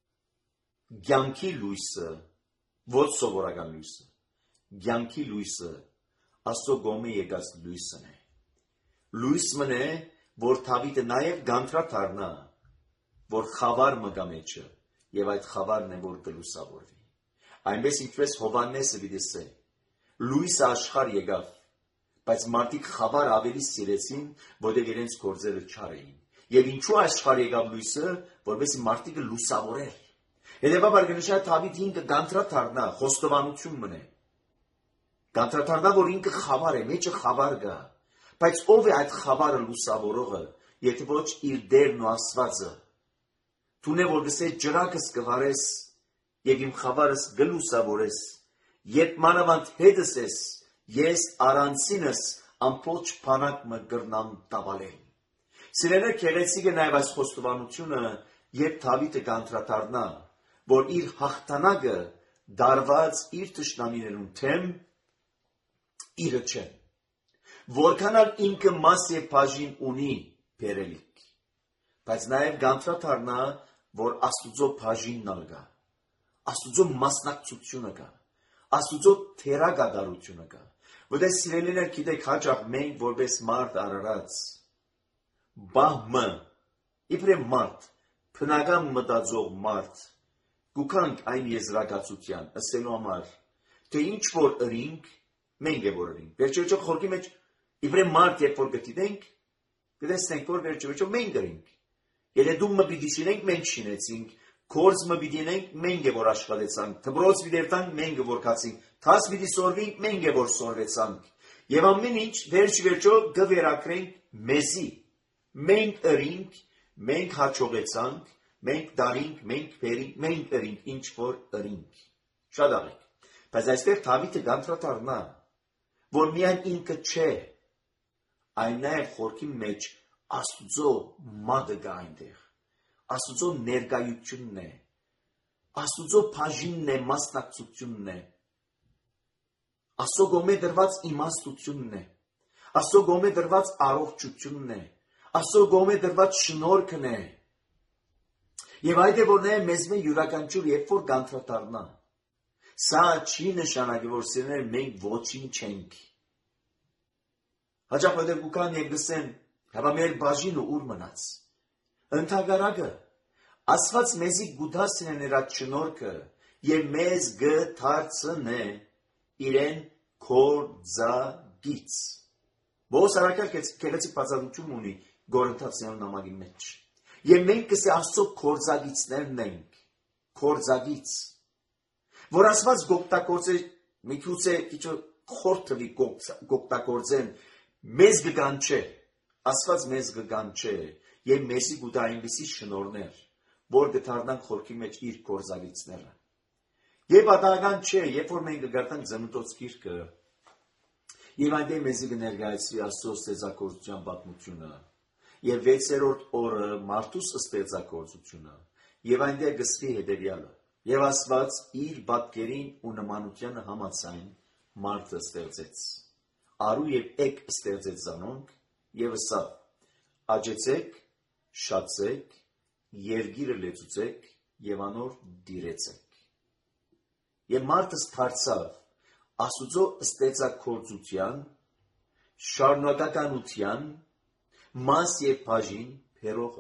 կյանքի լույսը, ոչ սովորական լույսը, կյանքի լույսը, Աստծո գոմե եկած լույսն է։ Լույս մնե, որ Դավիթը նաև կընտրատարնա, որ խավար մգա մեջը, եւ այդ խավարն է, որ կլուսավորվի։ Այնպես ինչպես Հովհաննեսը դիտե, լույսը աշխարհ եկավ, բայց մարդիկ խավար ավելի սիրեցին, որտեղ իրենց գործերը չար էին։ Եվ ինչու աշխարհ եկավ լույսը, որովհետեւ մարդիկը լուսավորեր։ Հետևաբար կնշա Դավիթ ինքը կընտրատարնա, խոստովանություն մնե։ Կընտրատարնա, որ ինքը խավար է, մեջը խավար կա, բայց ով է այդ խավարը լուսավորողը, եթե ոչ իր Տերն ու Աստվածը։ Թունե որ գսե ջրակս կվարես եւ իմ խավարս գլուսավորես, երբ մանավանդ հետս ես, ես առանցինս ամբողջ բանակ մը կրնամ տավալել։ Սիրելե քեղեցիկը նաև այս խոստովանությունը, երբ Դավիթը կընտրատարնա, որ իր հաղթանակը դարված իր թշնամիներուն թեմ իրը չէ։ Որքանալ ինքը մաս եւ բաժին ունի բերելիք, բայց նաև կընտրատարնա, որ Աստուծո բաժինն ալգա, Աստուծո մասնակցությունը կա, Աստուծո թերագադարությունը կա։ Որտեղ սիրելիներ գիտեք, հաճախ մենք որպես մարդ արարած բահմը, իբրե մարդ, բնական մտածող մարդ, գուքանք այն եզրակացության, ըսելու համար, թե ինչ որ ըրինք, մենք է որ ըրինք։ Վերջերջո խորքի մեջ, իբրե մարդ երբ որ գտիտենք, կտեսնենք, որ վերջերջո մենք ըրինք։ Եթե դու մը պիտի շինենք, մենք շինեցինք, կորձ մը պիտի ենք, մենք է որ աշխատեցանք, թբրոց պիտի երտանք, մենք է որ կացինք, թաս պիտի սորվինք, մենք է որ սորվեցանք։ Եվ ամեն ինչ վերջո գվերակրենք մեզի։ Մենք ըրինք, մենք հաջողեցանք, մենք դարինք, մենք բերինք, մենք ըրինք, ինչ որ ըրինք։ Շատ աղեք։ Բայց այստեղ Դավիթը կընտրատարնա, որ միայն ինքը չէ, այլ նաև խորքի մեջ Աստուծո մատը գա այնտեղ, Աստուծո ներկայությունն է, Աստուծո բաժինն է, մասնակցությունն է, Աստծո գոմե դրված իմաստությունն է, Աստծո գոմե դրված առողջությունն է, Աստծո կողմէ դրված շնորհքն է։ Եվ այդ է որ նա մեզ մե յուրաքանչյուր երբ որ կանտրատարնա։ Սա չի նշանակի որ սիրներ մենք ոչինչ չենք։ Հաճախ որ կան եւ գսեն, հապա մեր բաժինը ուր մնաց։ Ընդհակառակը Աստված մեզի գուդասն է նրա շնորհքը եւ մեզ գթարցնե իրեն կորձագից։ Բոս արակալ կեղեցիկ բացատրություն ունի Գորընթացյան նամակի մեջ։ Եվ մենք կսե Աստծո կորձագիցներն ենք, կորձագից, որ Աստված գոկտակորձե, մի քիչ խորթվի գոկտակորձեն, մեզ գգանչե, Աստված մեզ գգանչե, եւ մեզի գուտա այնպիսի շնորհներ, որ գթարնանք խորքի մեջ իր կորձագիցները։ Եվ պատահական չէ, երբ որ մենք կգարտանք Ծննդոց գիրքը, եւ այնտեղ մեզի կներկայացվի Աստծո ստեղծագործության պատմությունը, եւ 6-րդ օրը մարդուս ստեղծագործությունը, եւ այնտեղ գսվի հետեւյալը. եւ Աստված իր պատկերին ու նմանությանը համաձայն մարդը ստեղծեց։ Արու եւ էկ ստեղծեց զանոնք եւ ասավ. Աճեցեք, շատցեք, երկիրը լեցուցեք եւ անոր դիրեցեք։ Եվ մարդը դարձավ Աստուծո ստեղծագործության, շարունակականության մաս եւ բաժին փերողը։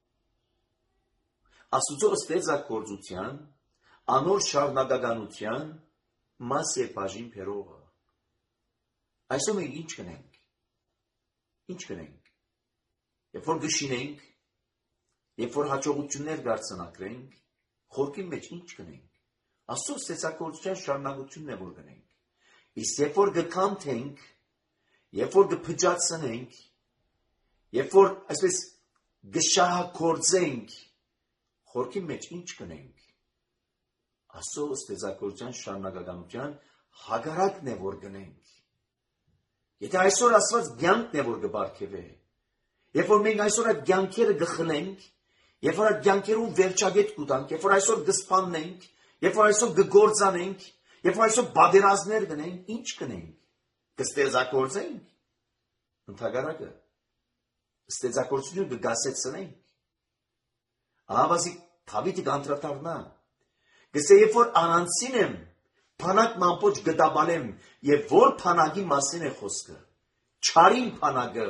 Աստուծո ստեղծագործության, անոր շարունակականության մաս եւ բաժին փերողը։ Այսօր մենք ինչ կնենք։ Ինչ կնենք։ Երբ որ գշինենք, երբ որ հաջողություններ դարձնակրենք, խորքի մեջ ինչ կնենք։ Աստծո ստեղծագործության շարունակությունն է որ գնենք։ Իսկ երբ որ գքանթենք, երբ որ գփճացնենք, երբ որ այսպես գշահագործենք, խորքի մեջ ինչ կնենք։ Աստծո ստեղծագործության շարունակականության հագարակն է որ գնենք։ Եթե այսօր Աստված կյանքն է որ կբարգեւե, երբ որ մենք այսօր այդ կյանքերը գխլենք, երբ որ այդ կյանքերում վերջագետ կուտանք, երբ որ այսօր գսպաննենք, երբ որ այսօր կգործանենք, երբ որ այսօր բادرազներ գնենք, ինչ կնենք։ Կստեղծագործենք։ Ընդհակառակը ստեղծագործությունը կգասեցնենք։ Ահավասի Դավիթը կանտրատարնա։ Գսե երբ որ առանցին եմ, փանակ մամպոչ գտաբանեմ, եւ որ փանակի մասին է խոսքը։ Չարին փանակը,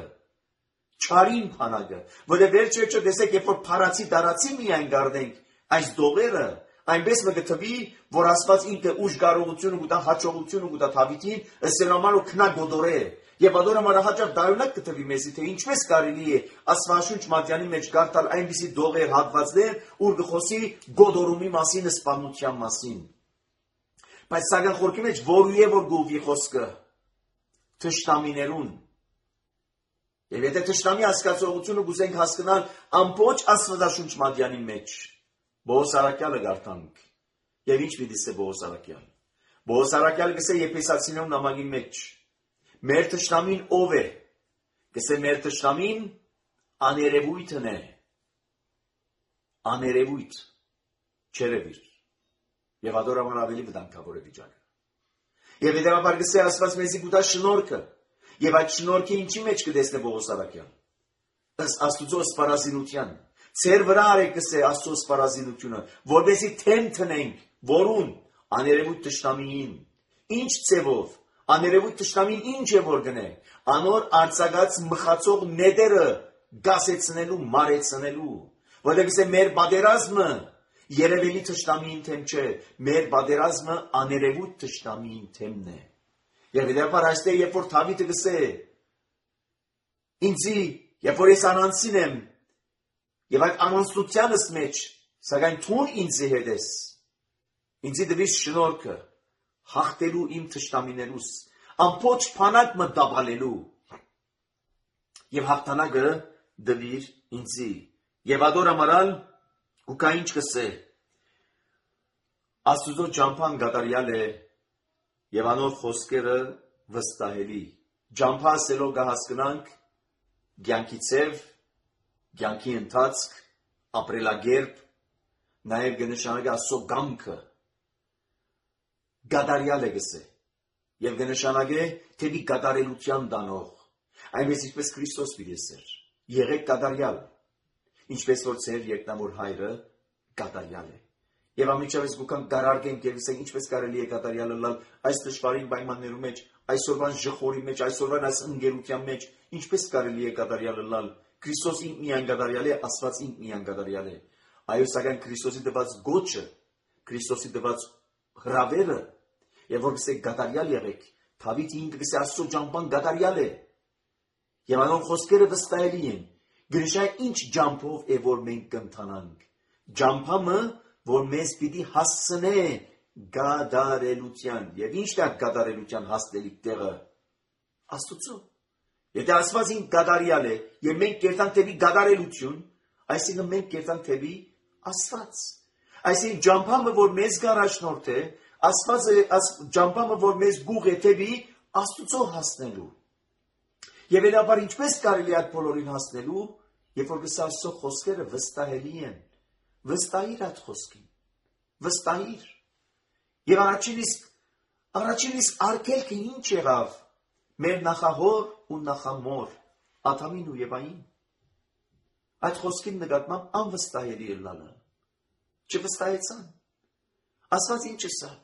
որը վերջ-վերջը տեսեք, երբ որ փարացի դարացի միայն գարնենք այս դողերը, այնպես մը գտվի, որ Աստված ինքը ուժ կարողությունը գուտա հաջողությունը գուտա Դավիթին, ըստ քնա գոդորե։ Եվ ադոր համար հաճախ դարունակ կտվի մեզի, թե ինչպես կարելի է Աստվածաշունչ մատյանի մեջ գարտալ այնպիսի դողեր հատվածներ, ուր գխոսի գոդորումի մասին, սպանության մասին։ Բայց սակայն խորքի մեջ որու է որ գուվի խոսքը թշնամիներուն։ Եվ եթե թշնամի հասկացողությունը գուզենք հասկանալ ամբողջ Աստվածաշունչ մատյանի մեջ, Բոհոս Արաքյալը գարտանք։ Եվ ինչ պիտի ասե Բոհոս Արաքյալը։ Բոհոս Արաքյալը գսե Եփեսացիներուն նամակի մեջ. Մեր թշնամին ով է։ Գսե մեր թշնամին աներևույթն է։ Աներևույթ չերևիր։ Եվ ադոր համար ավելի վտանգավոր է վիճակը։ Եվ հետևաբար գսե Աստված մեզի գուտա շնորհքը։ Եվ այդ շնորհքի ինչի մեջ կտեսնե Բոհոս Արաքյալը։ Ըստ Աստուծո սպառազինության։ Ձեր վրա արեք գսե Աստծո սպառազինությունը, որովհետեւ թեմ տնենք, որուն աներևույթ թշնամիին։ Ինչ ծևով աներևույթ թշնամին ինչ է որ գնե։ Անոր արձակած մխացող նետերը գասեցնելու, մարեցնելու։ Որովհետեւ գսե մեր բادرազմը երևելի թշնամիին թեմ չէ, մեր բادرազմը աներևույթ թշնամիին թեմն է։ Եվ դեպար այստեղ երբ որ Դավիթը գսե ինձի, երբ որ ես անանցին եմ, եւ այդ անանցությունս մեջ, սակայն թուն ինձի հետ ես, ինձի դվիս շնորհքը, հաղթելու իմ թշնամիներուս, ամբողջ փանակ մը դաբալելու, եւ հաղթանակը դվիր ինձի, եւ ադոր ամարալ, ու կա ինչ կսե, Աստուծո ճամփան գատարյալ է, եւ անոր խոսքերը վստահելի, ճամփա ասելով կհասկանանք, կյանքի ցև, կյանքի ընթացք, ապրելակերպ, նաև կնշանակի Աստծո կամքը, գադարյալ է գսե, եւ կնշանակի թեպի գադարելության դանող, այնպես ինչպես Քրիստոս պիտի էր, եղեք կատարյալ, ինչպես որ ձեր երկնավոր հայրը կատարյալ է։ Եվ ամիջավես գուքան գարարգենք եւ ասենք ինչպես կարելի է կատարյալը լալ այս դժվարին պայմաններում մեջ, այսօրվան ժխորի մեջ, այսօրվան այս ընկերության մեջ, ինչպես կարելի է կատարյալը լալ։ Քրիստոսի միայն կատարյալ է, Աստված ինքն միայն կատարյալ է։ Այո, սակայն Քրիստոսի տված գոչը, Քրիստոսի տված հրավերը, եւ որպես կատարյալ եղեք, Դավիթ ինքը Աստծո ջամփան կատարյալ է։ Եվ անոր խոսքերը վստահելի են։ Գրիշա ինչ ջամփով է որ մենք կընթանանք։ Ջամփամը, որ մեզ պիտի հասցնե գադարելության։ Եվ ի՞նչն է գադարելության հասնելիք տեղը։ Աստծո։ Եթե Աստված ինքը գադարյալ է, եւ մենք կերտանք դեպի գադարելություն, այսինքն մենք կերտանք դեպի Աստված։ Այսինքն ջամփամը, որ մեզ գարաշնորհ է, Աստվածը ջամփամը, որ մեզ գուղ է դեպի Աստծո հասնելու։ Եվ այնաբար ինչպես կարելի է այդ բոլորին հասնելու, երբ որ Աստծո խոսքերը վստահելի են։ Վստահիր այդ խոսքին։ Վստահիր։ Եվ առաջին իսկ արգելքը ինչ եղավ։ Մեր նախահոր ու նախամոր Ադամին ու Եվային։ Այդ խոսքին նկատմամբ անվստահելի էր լալը։ Չվստահեցան։ Աստված ինչ ասավ։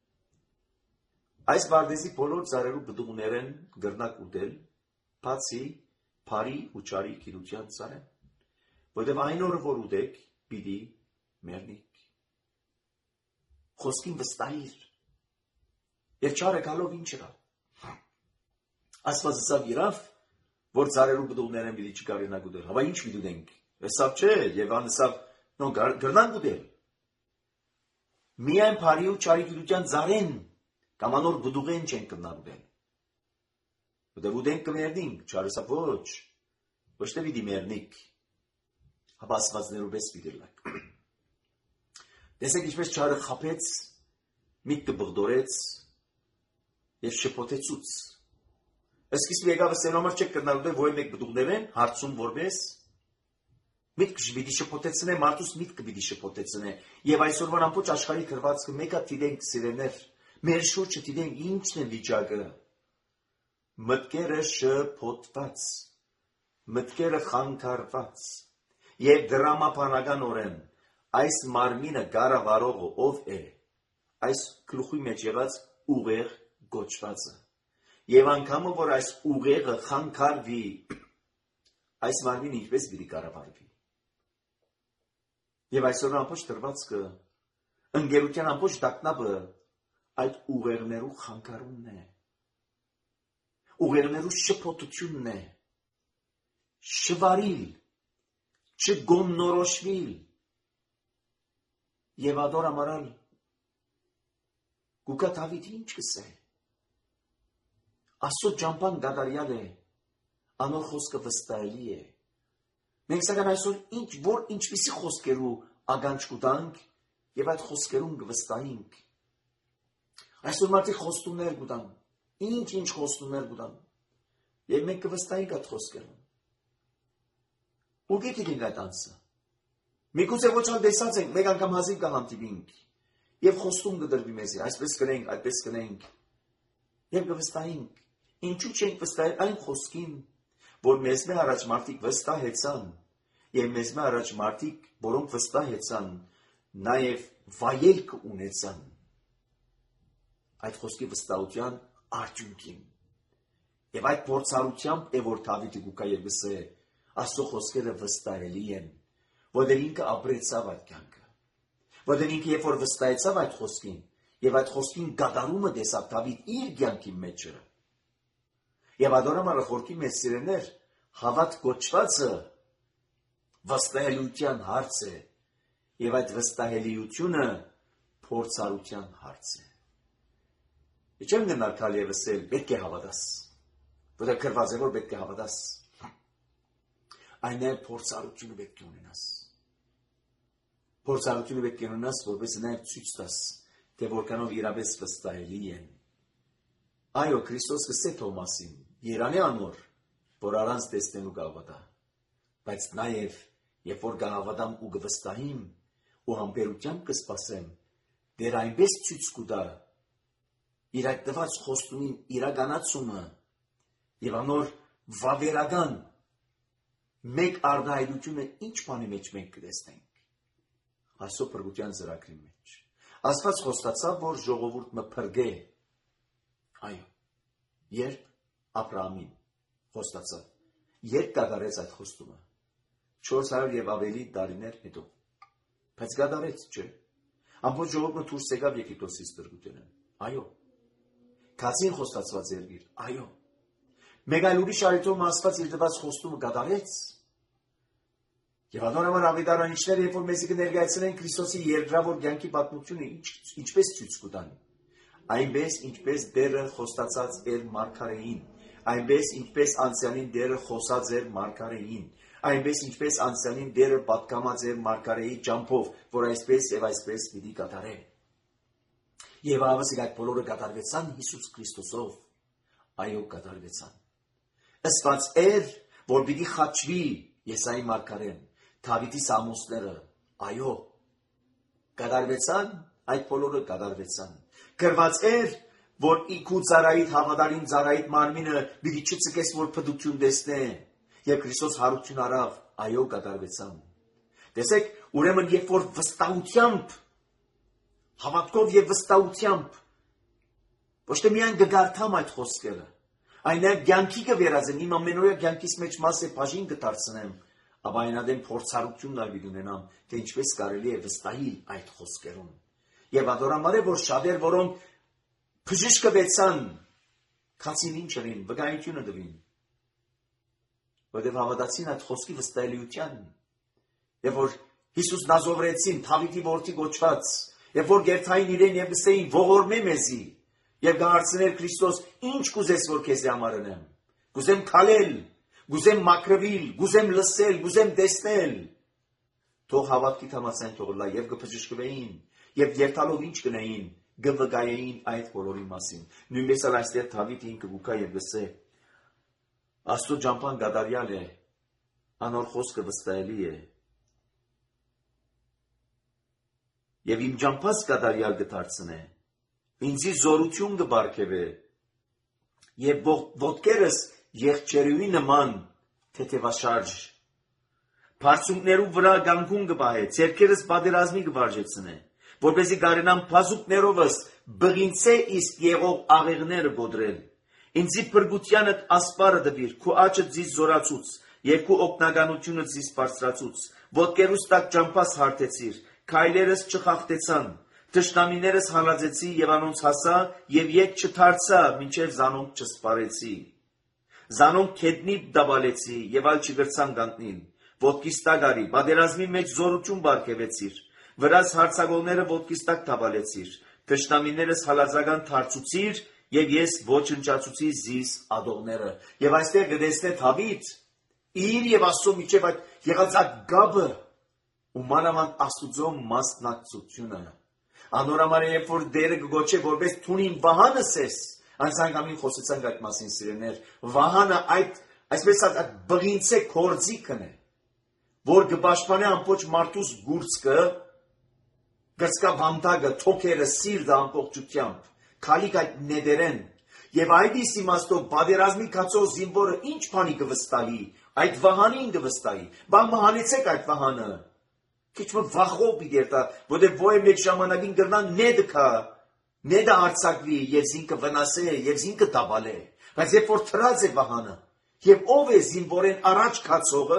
Այս վարդեզի բոլոր ծառերու բդուղներեն գրնակ ուտել, բացի բարի ու չարի գիտության ծառեն, որտեղ այն օրը որ ուտեք, պիտի մեռնիք։ Խոսքին վստահիր։ Եվ չարը գալով ինչ եղավ։ Աստված ասավ իրավ, որ ծառերու բդուղներեն պիտի չկարենակ ուտել։ Հավա ինչ պիտի ուտենք։ Ասավ չէ, եւ անասավ նո գրնանք ուտել։ Միայն բարի ու չարի գիտության ծառեն կամ անոր բդուղեն չեն կնալ ուտել։ Որտեղ ուտենք կմեռնենք, չարը ասավ ոչ, ոչ թե պիտի մեռնիք։ Հավա աստվածներու պես պիտի լակ։ Տեսեք ինչպես չարը խափեց, միտքը բղդորեց եւ շփոթեցուց։ Սկիզբը եկավ ասել համար չեք կնալ ուտել, որ մեկ բդուղներեն հարցում որպես միտքը պիտի շփոթեցնե, մարդուս միտքը պիտի շփոթեցնե։ Եվ այսօրվան ամբողջ աշխարհի գրվածքը մեկը դիտենք սիրելներ, մեր շուրջը դիտենք ինչն է վիճակը։ Մտքերը շփոթված, մտքերը խանգարված, եւ դրամապանականորեն այս մարմինը գարավարողը ով է, այս գլուխի մեջ եղած ուղեղ գոչվածը։ Եվ անգամը որ այս ուղեղը խանգարվի, այս մարմինը ինչպես պիտի կառավարվի։ Եվ այսօր ամբողջ դրվածքը, ընկերության ամբողջ տակնապը այդ ուղեղներու խանգարումն է։ Ուղեղներու շփոթությունն է։ Շվարիլ, չգոմնորոշվիլ։ Եվ ադոր ամարալ գուկա Դավիթ ինչ կսե։ Աստծո ջամփան գադարյալ է, անոր խոսքը վստահելի է։ Մենք սակայն այսօր ինչպիսի խոսքերու ագանջ կուտանք եւ այդ խոսքերուն կվստահենք։ Այսօր մարդիկ խոստումներ կուտան, ինչ խոստումներ կուտան։ Եվ մենք կվստահենք այդ խոսքերուն։ Ու գիտենք այդ անձը։ Միգուցե ոչ անդեսած ենք, մեկ անգամ հազիվ կհանդիպենք եւ խոստում կդրվի մեզի, այսպես կնենք, այդպես կնենք։ Եվ կվստահենք։ Ինչու չենք վստահել այն խոսքին, որ մեզ մե առաջ մարդիկ վստահեցան, եւ մեզ մե առաջ մարդիկ, որոնք վստահեցան, նաեւ վայելք ունեցան այդ խոսքի վստահության արդյունքին։ Եվ այդ փորձառությամբ է որ Դավիթը գուկա եւ գսե Աստծո խոսքերը վստահելի են, որտեղ ինքը ապրեցավ այդ կյանքը։ Որտեղ ինքը երբ որ վստահեցավ այդ խոսքին, եւ այդ խոսքին գադարումը տեսավ Դավիթ իր կյանքի մեջը։ Եվ ադորամարը խորքի մեծ սիրելներ, հավատ կոչվածը վստահելիության հարց է, եւ այդ վստահելիությունը փորձառության հարց է։ Իչեմ գնալ եւ ասել, պետք է հավատաս, որտեղ գրված է որ պետք է հավատաս։ Այն է փորձառությունը պետք է ունենաս։ Փորձառությունը պետք է ունենաս, որպես նաեւ ցույց տաս, թե որքանով իրապես վստահելի են։ Այո, Քրիստոս գսե Թոմասին, Երանի անոր, որ առանց տեսնելու կհավատա, բայց նաեւ երբ որ կհավատամ ու կվստահիմ ու համբերությամբ կսպասեմ, դեր այնպես ցույց կտա իր այդ տված խոստումին իրականացումը եւ անոր վավերական մեկ արդայությունը ինչ բանի մեջ մենք կտեսնենք։ Այսօր փրկության ծրագրի մեջ։ Աստված խոստացավ, որ ժողովուրդը փրկե։ Այո։ Երբ Աբրահամին խոստացավ, երբ կատարեց այդ խոստումը 400 եւ ավելի տարիներ հետո։ Բայց կատարեց, չէ՞։ Ամբողջ ժողովուրդը դուրս եկավ Եգիպտոսից փրկությունն։ Այո։ Քացին խոստացված երկիր։ Այո։ Մեկ այլ ուրիշ առիթով Աստված իր տված խոստումը կատարեց։ Եվ անորոշ ավետարանիչները, երբ որ մեզի կներկայացնեն Քրիստոսի երկրավոր կյանքի պատմությունը, ինչպես ցույց կտան։ Այնպես ինչպես դերը խոստացած էր մարգարեին, այնպես ինչպես անցյալին դերը խոսած էր մարգարեին, այնպես ինչպես անցյալին դերը պատկամած էր մարգարեի ճամփով, որ այսպես եւ այսպես պիտի կատարե։ Եվ ավասիկ այդ բոլորը կատարվեցան Հիսուս Քրիստոսով։ Այո, կատարվեցան։ Ըսված էր, որ պիտի խաչվի Եսայի մարգարեն, Դավիթի սամոսները, այո, կատարվեցան, այդ բոլորը կատարվեցան։ Գրված էր, որ իքու ծառայիդ հավատարիմ ծառայիդ մարմինը պիտի չծկես, որ փդություն տեսնե, եւ Քրիստոս հարություն արավ, այո, կատարվեցան։ Տեսեք, ուրեմն երբ որ վստահությամբ, հավատքով եւ վստահությամբ, ոչ թե միայն կգարթամ այդ խոսքերը, այն նաեւ կյանքի կվերածեմ, իմ ամենօրյա կյանքիս մեջ մաս է բաժին կդարձնեմ, ապա այնադեմ փորձառությունն այլ ունենամ, թե ինչպես կարելի է վստահել այդ խոսքերում։ Եվ adorամար է, որ շատեր, որոնք բժշկվեցան, քացին ինչ արին, վկայությունը տվին, որտեղ հավատացին այդ խոսքի վստահելիության, եւ որ Հիսուս նազովրեցին, Դավիթի որդի կոչված, եւ որ գերթային իրեն եւ գսեին ողորմե մեզի, եւ գարցներ Քրիստոս, ինչ կուզես որ քեզ համար անեմ, կուզեմ քալել, գուզեմ մակրվել, գուզեմ լսել, գուզեմ տեսնել։ Թող հավատքի համացան թողլա եւ կփժշկվեին, եւ երթալով ինչ կնային, գվգայեին այդ բոլորի մասին։ Նույնպես էլ այստեղ Դավիթը ինքը գուկա եւ գսե. Աստծո ջամփան գադարյալ է, անոր խոսքը վստահելի է։ Եվ իմ ջամփաս գադարյալ կդարձնե, ինձի զորություն կբարգեւե, եւ ոտքերս եղջերուի նման թեթևաշարժ, բարձունքներու վրա գանգուն կպահե, ձեռքերս պատերազմի կվարժեցնե, որպեսզի կարենամ բազուկներովս բղինցե իսկ եղող աղեղները գոդրել, ինձի փրկությանդ ասպարը դվիր, քու աչը ձիզ զորացուց, եւ քու օգնականությունը ձիզ բարձրացուց, ոտքերուս տակ ջամփաս հարթեցիր, քայլերս չխախտեցան, թշնամիներս հալածեցի եւ անոնց հասա եւ ետ չդարձա, մինչեւ զանոնք չսպարեցի։ Զանոնք քեդնիպ դաբալեցի եւ ալ չգրցան գանտնին, ոտքիս տակ արի, պատերազմի մեջ զորություն բարգեւեցիր, վրաս հարցակողները ոտքիս տակ դաբալեցիր, թշնամիներս հալածական դարձուցիր եւ ես ոչնչացուցի զիս ադողները։ Եվ այստեղ գտեսնե Դավիթ իր եւ Աստծո միջև այդ եղած այդ գաբը ու մանավանդ Աստծո մասնակցությունը։ Անորամար է, երբ որ դերը կգոչե որպես թունին վահանս ես, անցանկամին խոսեցանք այդ մասին սիրելիներ, վահանը այսպես այդ բղինցե կորձիկն է, որ կպաշտպանե ամբողջ մարդուս գուրծքը, գրծկա բանտակը, թոքերը, սիրտը ամբողջությամբ, քալիք այդ նեդերեն, եւ այդ իս իմաստով պատերազմի կացող զինվորը ինչ բանի կվստահի, այդ վահանին կվստահի, բան մահանեցեք այդ վահանը, քիչ մը վախով պիտի երթա, որտեղ ոյ մեկ ժամանակին կրնան նեդը արցակվի եւ զինքը վնասե եւ զինքը դաբալե, բայց երբ որ թրած է վահանը եւ ով է զինվորեն առաջ կացողը,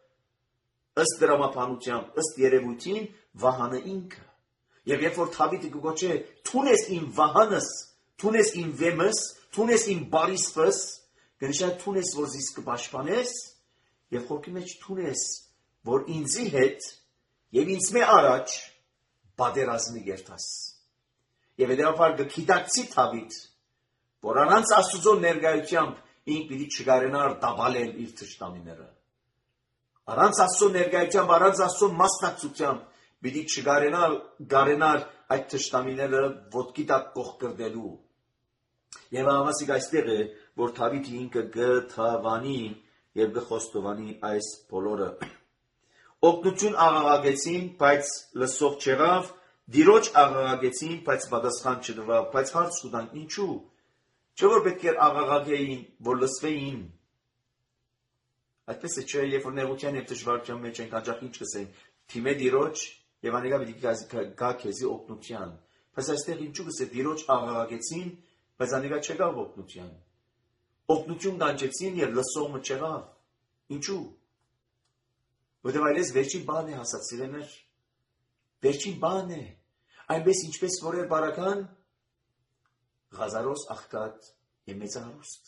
ըստ դրամապանության, ըստ երևույթին վահանը ինքը։ Եվ երբ որ Դավիթը կգոչե թունես իմ վահանս, թունես իմ վեմս, թունես իմ բարիսպս, կնշանակի թունես որ զիս կպաշտպանես եւ խորքի մեջ թունես որ ինձի հետ եւ ինձ մե առաջ պատերազմի երթաս։ Եվ հետեւաբար գիտակցի Դավիթ, որ առանց Աստծո ներկայությամբ ինք պիտի չկարենար դաբալել իր թշնամիները։ Առանց Աստծո ներկայությամբ, առանց Աստծո մասնակցությամբ պիտի չկարենար այդ թշնամիները ոտքի տակ կողքրդելու։ Եվ ավասիկ այստեղ է, որ Դավիթը ինքը գթավանի եւ գխոստովանի այս բոլորը։ Օգնություն աղաղակեցին, բայց լսող չեղավ, դիրոջ աղաղակեցին, բայց պատասխան չտվավ, բայց հարց կտանք ինչու։ Չէ որ պետք էր աղաղակեին, որ լսվեին։ Այդպես է չէ, երբ որ նեղության եւ դժվարության մեջ ենք հաջող ինչ կսենք, թիմե դիրոջ եւ անիկա պիտի գա քեզի օգնության։ Բայց այստեղ ինչու կսե դիրոջ աղաղակեցին, բայց անիկա չգավ օգնության։ Օգնություն կանչեցին եւ լսողը չեղավ։ Ինչու։ Որտեղ այլես վերջին բան է հասած սիրելիներ։ Վերջին բան է։ Այնպես ինչպես որ էր բարական Ղազարոս աղքատ եւ մեծարուստ։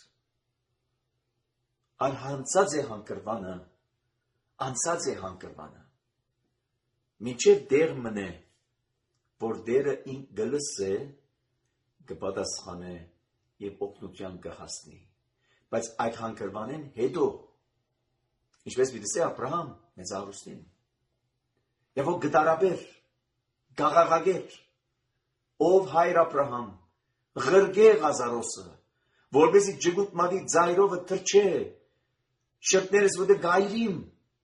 Անհանցած է հանգրվանը, անցած է հանգրվանը։ Մինչև դեր մնե, որ դերը ինք գլսե, կպատասխանե եւ օգնության կհասնի։ Բայց այդ հանգրվանեն հետո, ինչպես պիտի Աբրահամ մեծարուստին։ Եվ որ գտարաբեր, գաղաղագեր, ով հայր Աբրահամ, ղրգե Ղազարոսը, որպեսզի ջգուտ մավի ձայրովը թրջե, շրտներս ոդե գայրիմ։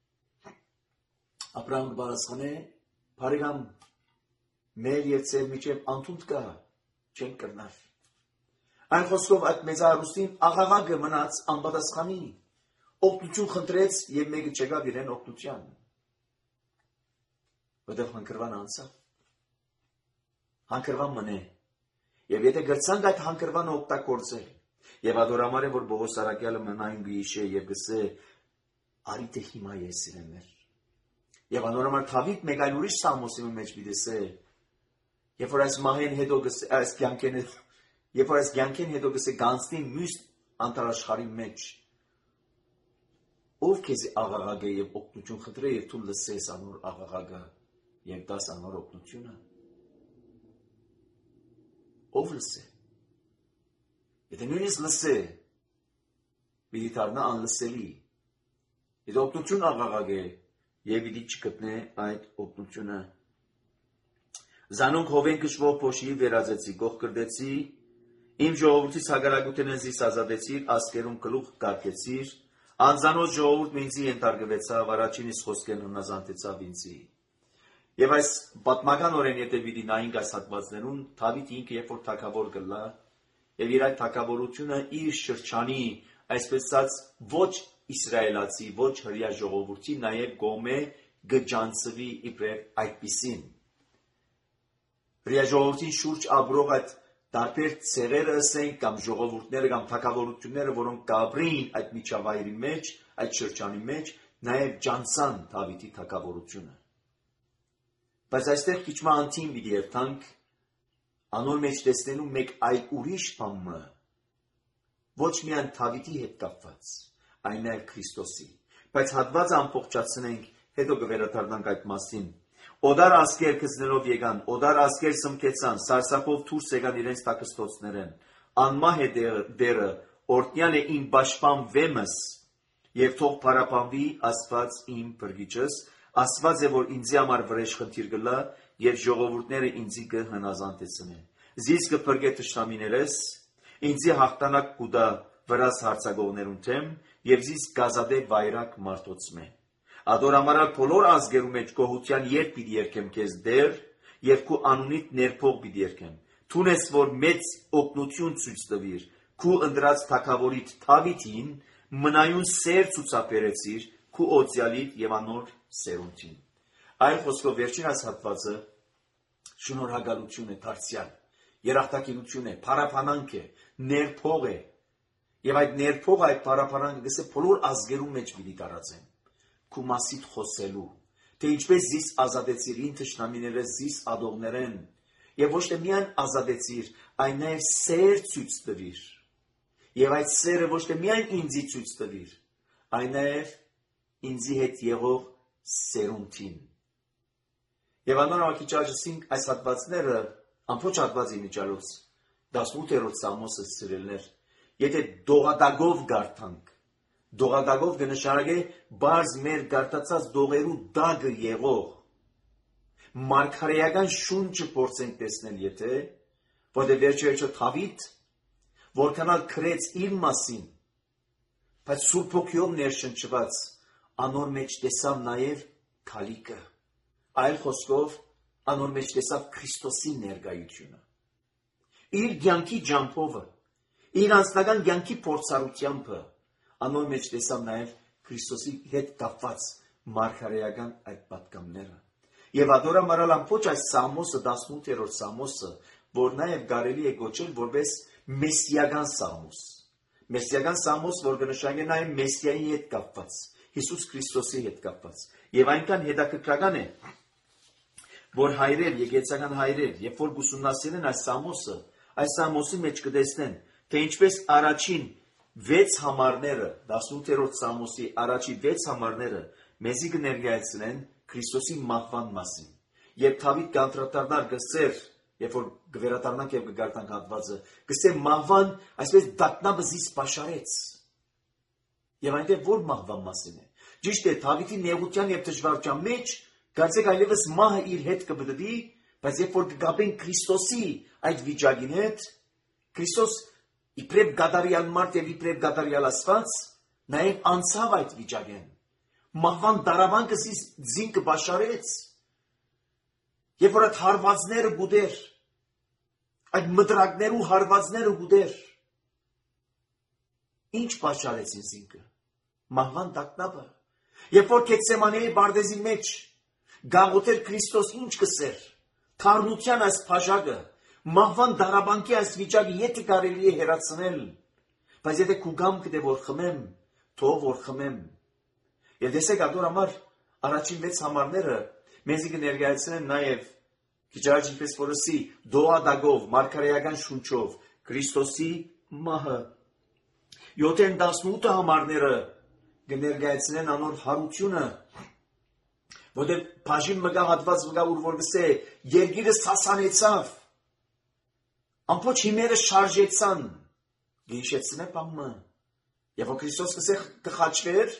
Աբրահամ կպատասխանե, բարեկամ, մեր եւ ծեր միջև անթունդ կա, չենք կրնար։ Այն խոսքով այդ մեծարուստին աղաղակը մնաց անպատասխանի, օգնություն խնդրեց եւ մեկը չեկավ իրեն օգնության։ Որտեղ հանգրվան անցավ։ Հանգրվան մնե։ Եվ եթե գրցանք այդ հանգրվանը օգտագործել, եւ ադորամար է, որ Բողոս Սարակյալը մնային գիշե եւ գսե արի թե հիմա ես իրեններ։ Եվ անորոմար Դավիթ մեկ այլ ուրիշ Սամոսի մեջ դիտեսե, երբ որ այս մահեն հետո գսե այս կյանքեն երբ որ այս կյանքեն հետո գսե գանցնի մյուս անտարաշխարի մեջ, ով քեզ աղաղագե եւ օգնություն խնդրե եւ դու լսես անոր աղաղագը եւ դաս անոր օգնությունը։ Ով լսե։ Եթե նույնիսկ լսե, պիտի դառնա անլսելի։ Եթե օգնություն աղաղագե եւ պիտի չգտնե այդ օգնությունը։ Զանոնք հովեն կշվող փոշի վերածեցի, գող կրդեցի, իմ ժողովրդից հագարագութենեն զիս ազատեցիր, ասկերում գլուխ կարգեցիր, անձանոց ժողովուրդ ինձի ենթարկվեցավ, առաջինիս խոսքեն հնազանդեցավ ինձի։ Եվ այս պատմական օրեն եթե պիտի նայենք այս հատվածներուն, Դավիթ ինքը երբ որ թագավոր գլա, եւ իր այդ թագավորությունը իր շրջանի, այսպես ասած, ոչ իսրայելացի, ոչ հրյա ժողովրդի, նաեւ գոմե գջանցվի իբրև այդպիսին։ Հրյա ժողովրդի շուրջ ապրող այդ տարբեր ցեղերը ասենք կամ ժողովուրդները կամ թագավորությունները, որոնք կապրին այդ միջավայրի մեջ, այդ շրջանի մեջ, նաեւ ջանցան Դավիթի թագավորությունը։ Բայց այստեղ քիչ մը անտին պիտի երթանք անոր մեջ տեսնելու մեկ այլ ուրիշ բան, ոչ միայն Դավիթի հետ կապված, այլ նաեւ Քրիստոսի։ Բայց հատվածը ամբողջացնենք, հետո կվերադառնանք այդ մասին։ Օդար ասկեր գտնելով եկան, օդար ասկեր սմկեցան, սարսափով դուրս եկան իրենց տակստոցներեն։ Անմահ է դերը, օրտնյալ է իմ պաշտպան վեմս, եւ թող փարապանվի Աստված իմ բրգիչս, Աստված է, որ ինձի համար վրեժ խնդիր գլա, եւ ժողովուրդները ինձի կհնազանդեցնեն։ Զիս կփրկե թշնամիներես, ինձի հաղթանակ կուտա վրաս հարցագողներուն թեմ, եւ զիս կազատե վայրակ մարդոցմե։ Ադորամարալ բոլոր ազգերու մեջ գոհության երբ պիտի երգեմ քեզ դեր, եւ քու անունիդ ներփող պիտի երգեմ։ Թունես, որ մեծ օգնություն ցույց տվիր, քու ընդրած թագավորիդ Դավիթին մնայուն սեր ցուցաբերեցիր, քու օծյալիդ եւ անոր սերունդին։ Այլ խոսքով վերջին այս հատվածը շնորհակալություն է դարձյալ, երախտագիտություն է, փառապանանք է, ներփող է։ Եվ այդ ներփող այդ փառապանանքը գսե բոլոր ազգերու մեջ պիտի տարածեն։ Քու մասիդ խոսելու, թե ինչպես զիս ազատեցիր ին թշնամիները զիս ադողներեն, եւ ոչ թե միայն ազատեցիր, այլ նաեւ սեր ցույց տվիր։ Եվ այդ սերը ոչ թե միայն ինձի ցույց տվիր, այլ նաեւ ինձի հետ եղող սերունդին։ Եվ անոնց քիչաժսինք այս հատվածները ամբողջ հատվածի միջալոց 18-րդ Սամոսը սիրելներ, եթե դողադագով գարտանք, դողադագով կնշանակե բարձ մեր գարտացած դողերու դագը եղող մարգարեական շունչը փորձենք տեսնել, եթե որտեղ վերջերիչը Դավիթ որքանալ քրեց իր մասին, բայց Սուրբ Հոգիով ներշնչված անոր մեջ տեսավ նաև քալիկը, այլ խոսքով անոր մեջ տեսավ Քրիստոսի ներկայությունը, իր կյանքի ջամփովը, իր անձնական կյանքի փորձառությամբ անոր մեջ տեսավ նաև Քրիստոսի հետ կապված մարգարեական այդ պատգամները։ Եվ ադորամարալ ամբողջ այս Սամոսը 18-րդ Սամոսը, որ նաև կարելի է կոչել որպես մեսիական Սամոս։ Մեսիական Սամոս, որ կնշանակի նաև Մեսիայի հետ կապված, Հիսուս Քրիստոսի հետ կապված։ Եվ այնքան հետաքրքրական է, որ հայրեր, եկեղեցական հայրեր, երբ որ ուսումնասիրեն այս Սամոսի մեջ կտեսնեն, թե ինչպես առաջին 6 համարները, 18-րդ Սամոսի առաջի 6 համարները մեզի կներկայացնեն Քրիստոսի մահվան մասին։ Եվ Դավիթ կանտրատարնար գսեր, երբ որ գվերադառնանք եւ կգարտանք հատվածը, գսեր մահվան, այսպես դակնաբզից պաշարեց։ Եվ այնտեղ որ մահվան մասին է։ Ճիշտ է, Դավիթի նեղության եւ դժվարության մեջ կարծեք այլևս մահը իր հետ կբդի, բայց երբ որ կգաբեն Քրիստոսի այդ վիճակին հետ, Քրիստոս իբրև գադարյալ մարդ եւ իբրև գադարյալ Աստված, նաեւ անցավ այդ վիճակեն։ Մահվան դարավանքը զին կբաշարեց, երբ որ այդ հարվածները գուդեր, այդ մտրակներու հարվածները գուդեր, ինչ բաշարեցին զինքը, մահվան տակնապը, երբ որ Գեթսեմանեի բարձեզի մեջ գաղութեր Քրիստոս ինչ կսեր, թարնության այս փաշակը, մահվան դարաբանկի այս վիճակը եթե կարելի է հեռացնել, բայց եթե քու գամքը դե որ խմեմ, թող որ խմեմ։ Եվ տեսեք ադոր համար առաջին 6 համարները մեզի կներկայացնեն նաև քիչարջ ինչպես որսի դոադագով, մարգարեական շունչով Քրիստոսի մահը։ 7-18 համարները կներկայացնեն անոր հարությունը, որտեղ բաժին մգա հատված մգա ուր որ գսե երկիրը սասանեցավ, ամբողջ հիմերը շարժեցան, գիշեցնե բամը, եւ որ Քրիստոս գսե կխաչվեր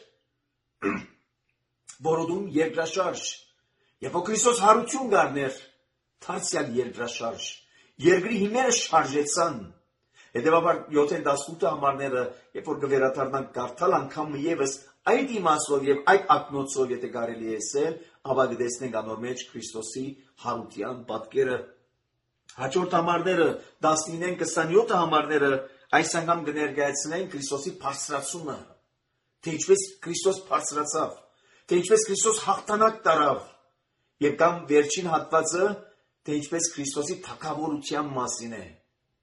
Որոդում երկրաշարժ, եւ որ Քրիստոս հարություն գարներ, թարցյալ երկրաշարժ, երկրի հիմերը շարժեցան, հետեւաբար 7-18 համարները, երբ որ կվերադառնանք կարդալ անգամ եւս այդ իմաստով եւ այդ ակնոցով, եթե կարելի է ասել, ապա կտեսնենք անոր մեջ Քրիստոսի հարության պատկերը։ Հաջորդ համարները 19-27 համարները այս անգամ կներկայացնեն Քրիստոսի բարձրացումը, թե ինչպես Քրիստոս բարձրացավ, թե ինչպես Քրիստոս հաղթանակ տարավ, եւ կամ վերջին հատվածը, թե ինչպես Քրիստոսի թագավորության մասին է։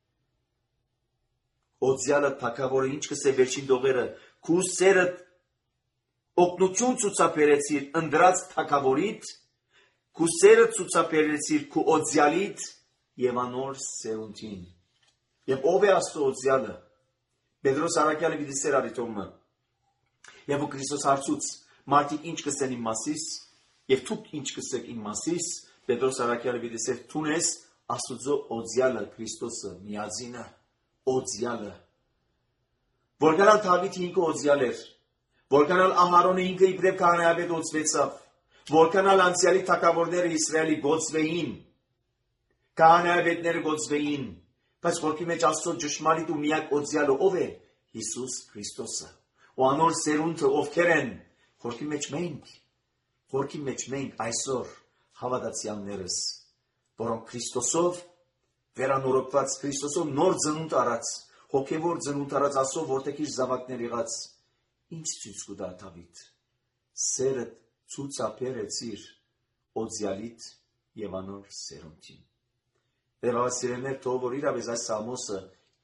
Օձյալը թագավորը ինչ կսե վերջին դողերը, քու սերը օգնություն ցուցաբերեցիր ընդրած թագավորիդ, քու սերը ցուցաբերեցիր քու օձյալիդ եւ անոր սերունդին։ Եվ ով է Աստծո օձյալը։ Պետրոս Արաքյալը գիտի սեր արիտոմը։ Եվ ու Քրիստոս հարցուց մարդիկ ինչ կսեն իմ մասիս, եւ դուք ինչ կսեք իմ մասիս, Պետրոս Արաքյալը գիտի սեր թունես Աստծո օձյալը Քրիստոսը միածինը, օձյալը։ Որքանալ Դավիթի ինքը օձյալ էր, որքանալ Ահարոնը ինքը իբրև քահանայապետ օձվեցավ, որքանալ անցյալի թագավորները Իսրայելի գոծվեին, քահանայապետները գոծվեին, բայց խորքի մեջ Աստծո ճշմարիտ ու միակ օձյալը ով է։ Հիսուս Քրիստոսը։ Ու անոր սերունդը ովքեր են, խորքի մեջ մենք այսօր հավատացյալներս, որոնք Քրիստոսով վերանորոգված, Քրիստոսով նոր ծնունդ առած, հոգևոր ծնունդ առած Աստծո որդեքիր զավակներ եղած, ինչ ցույց կտա Դավիթ։ Սերը ցուցաբերեցիր օձյալիդ եւ անոր սերունդին։ Դեպավասիրներ թող որ իրավես այս Սամոսը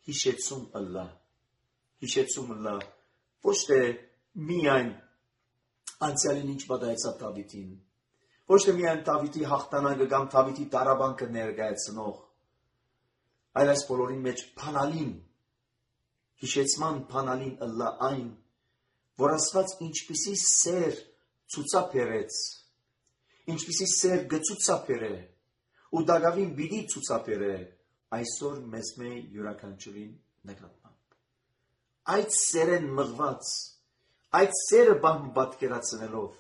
հիշեցում ըլլա, ոչ թե միայն անցյալին ինչ պատահեցավ Դավիթին, ոչ թե միայն Դավիթի հաղթանակը կամ Դավիթի տարաբանքը ներկայացնող, այլ այս բոլորի մեջ փանալին, հիշեցման փանալին ըլլա այն, որ Աստված ինչպիսի սեր ցուցաբերեց, ինչպիսի սեր գցուցաբերե, ու դակավին բիդի ցուցաբերե այսօր մեզ մե յուրաքանչյուրին նկատմամբ։ Այդ սերեն մղված, այդ սերը պատկերացնելով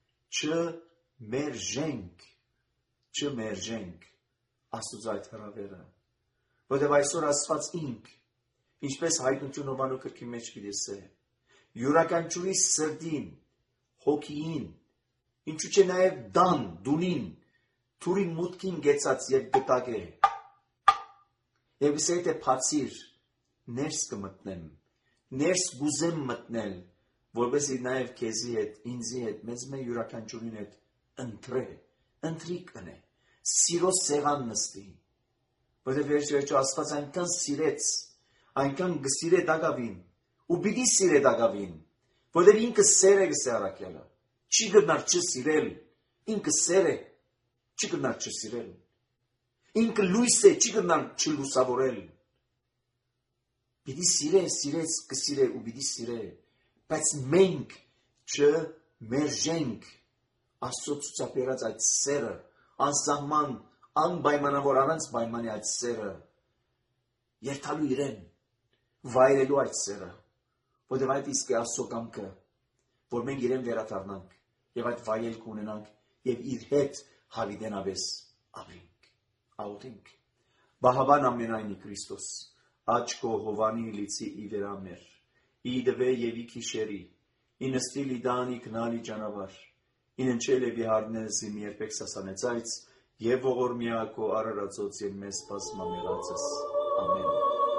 չմերժենք Աստծո այդ հրավերը, որտեղ այսօր Աստված ինք, ինչպես հայտնություն Հովանու գրքի մեջ գիտեսե, յուրաքանչյուրի սրտին, հոգիին, ինչու՞ չէ նաև դունին, թուրի մուտքին գեցած եւ գտակ է։ Եվ գսե թե բացիր, ներս կմտնեմ, ներս գուզեմ մտնել, որպեսզի նաև քեզի հետ, ինձի հետ, մեզ յուրաքանչյուրին հետ ընտրի կնե, սիրո սեղան նստի, որտեղ վերջը Աստված այնքան սիրեց, այնքան գսիրե դակավին, ու պիտի սիրե դակավին, որտեղ ինքը սեր է գսե առաքյալը, չի գնար չսիրել, ինքը սեր է, չի գնար չսիրել, ինքը լույս է, չի գնար չլուսավորել, պիտի սիրեց, կսիրե ու պիտի սիրե, բայց մենք չմերժենք Աստծո ցուցաբերած այդ սերը, անսահման, անպայմանավոր առանց պայմանի այդ սերը, երթալու իրեն, վայելելու այդ սերը, որտեղ այդ իսկ է Աստծո կամքը, որ մենք իրեն վերադառնանք եւ այդ վայելք ունենանք եւ իր հետ հավիտենավես ապրենք, աղոթենք, Բահավան ամենայնի Քրիստոս, աչքո հովանի լիցի ի վերամեր, ի դվե եւ ի քիշերի, ի նստիլ ի դանի քնալի ճանավար, ի ննչել եւ իհարնել զիմ երբեք սասանեցայց եւ ողորմիակո արարածոց եւ մեզ բազմամեղածս, ամեն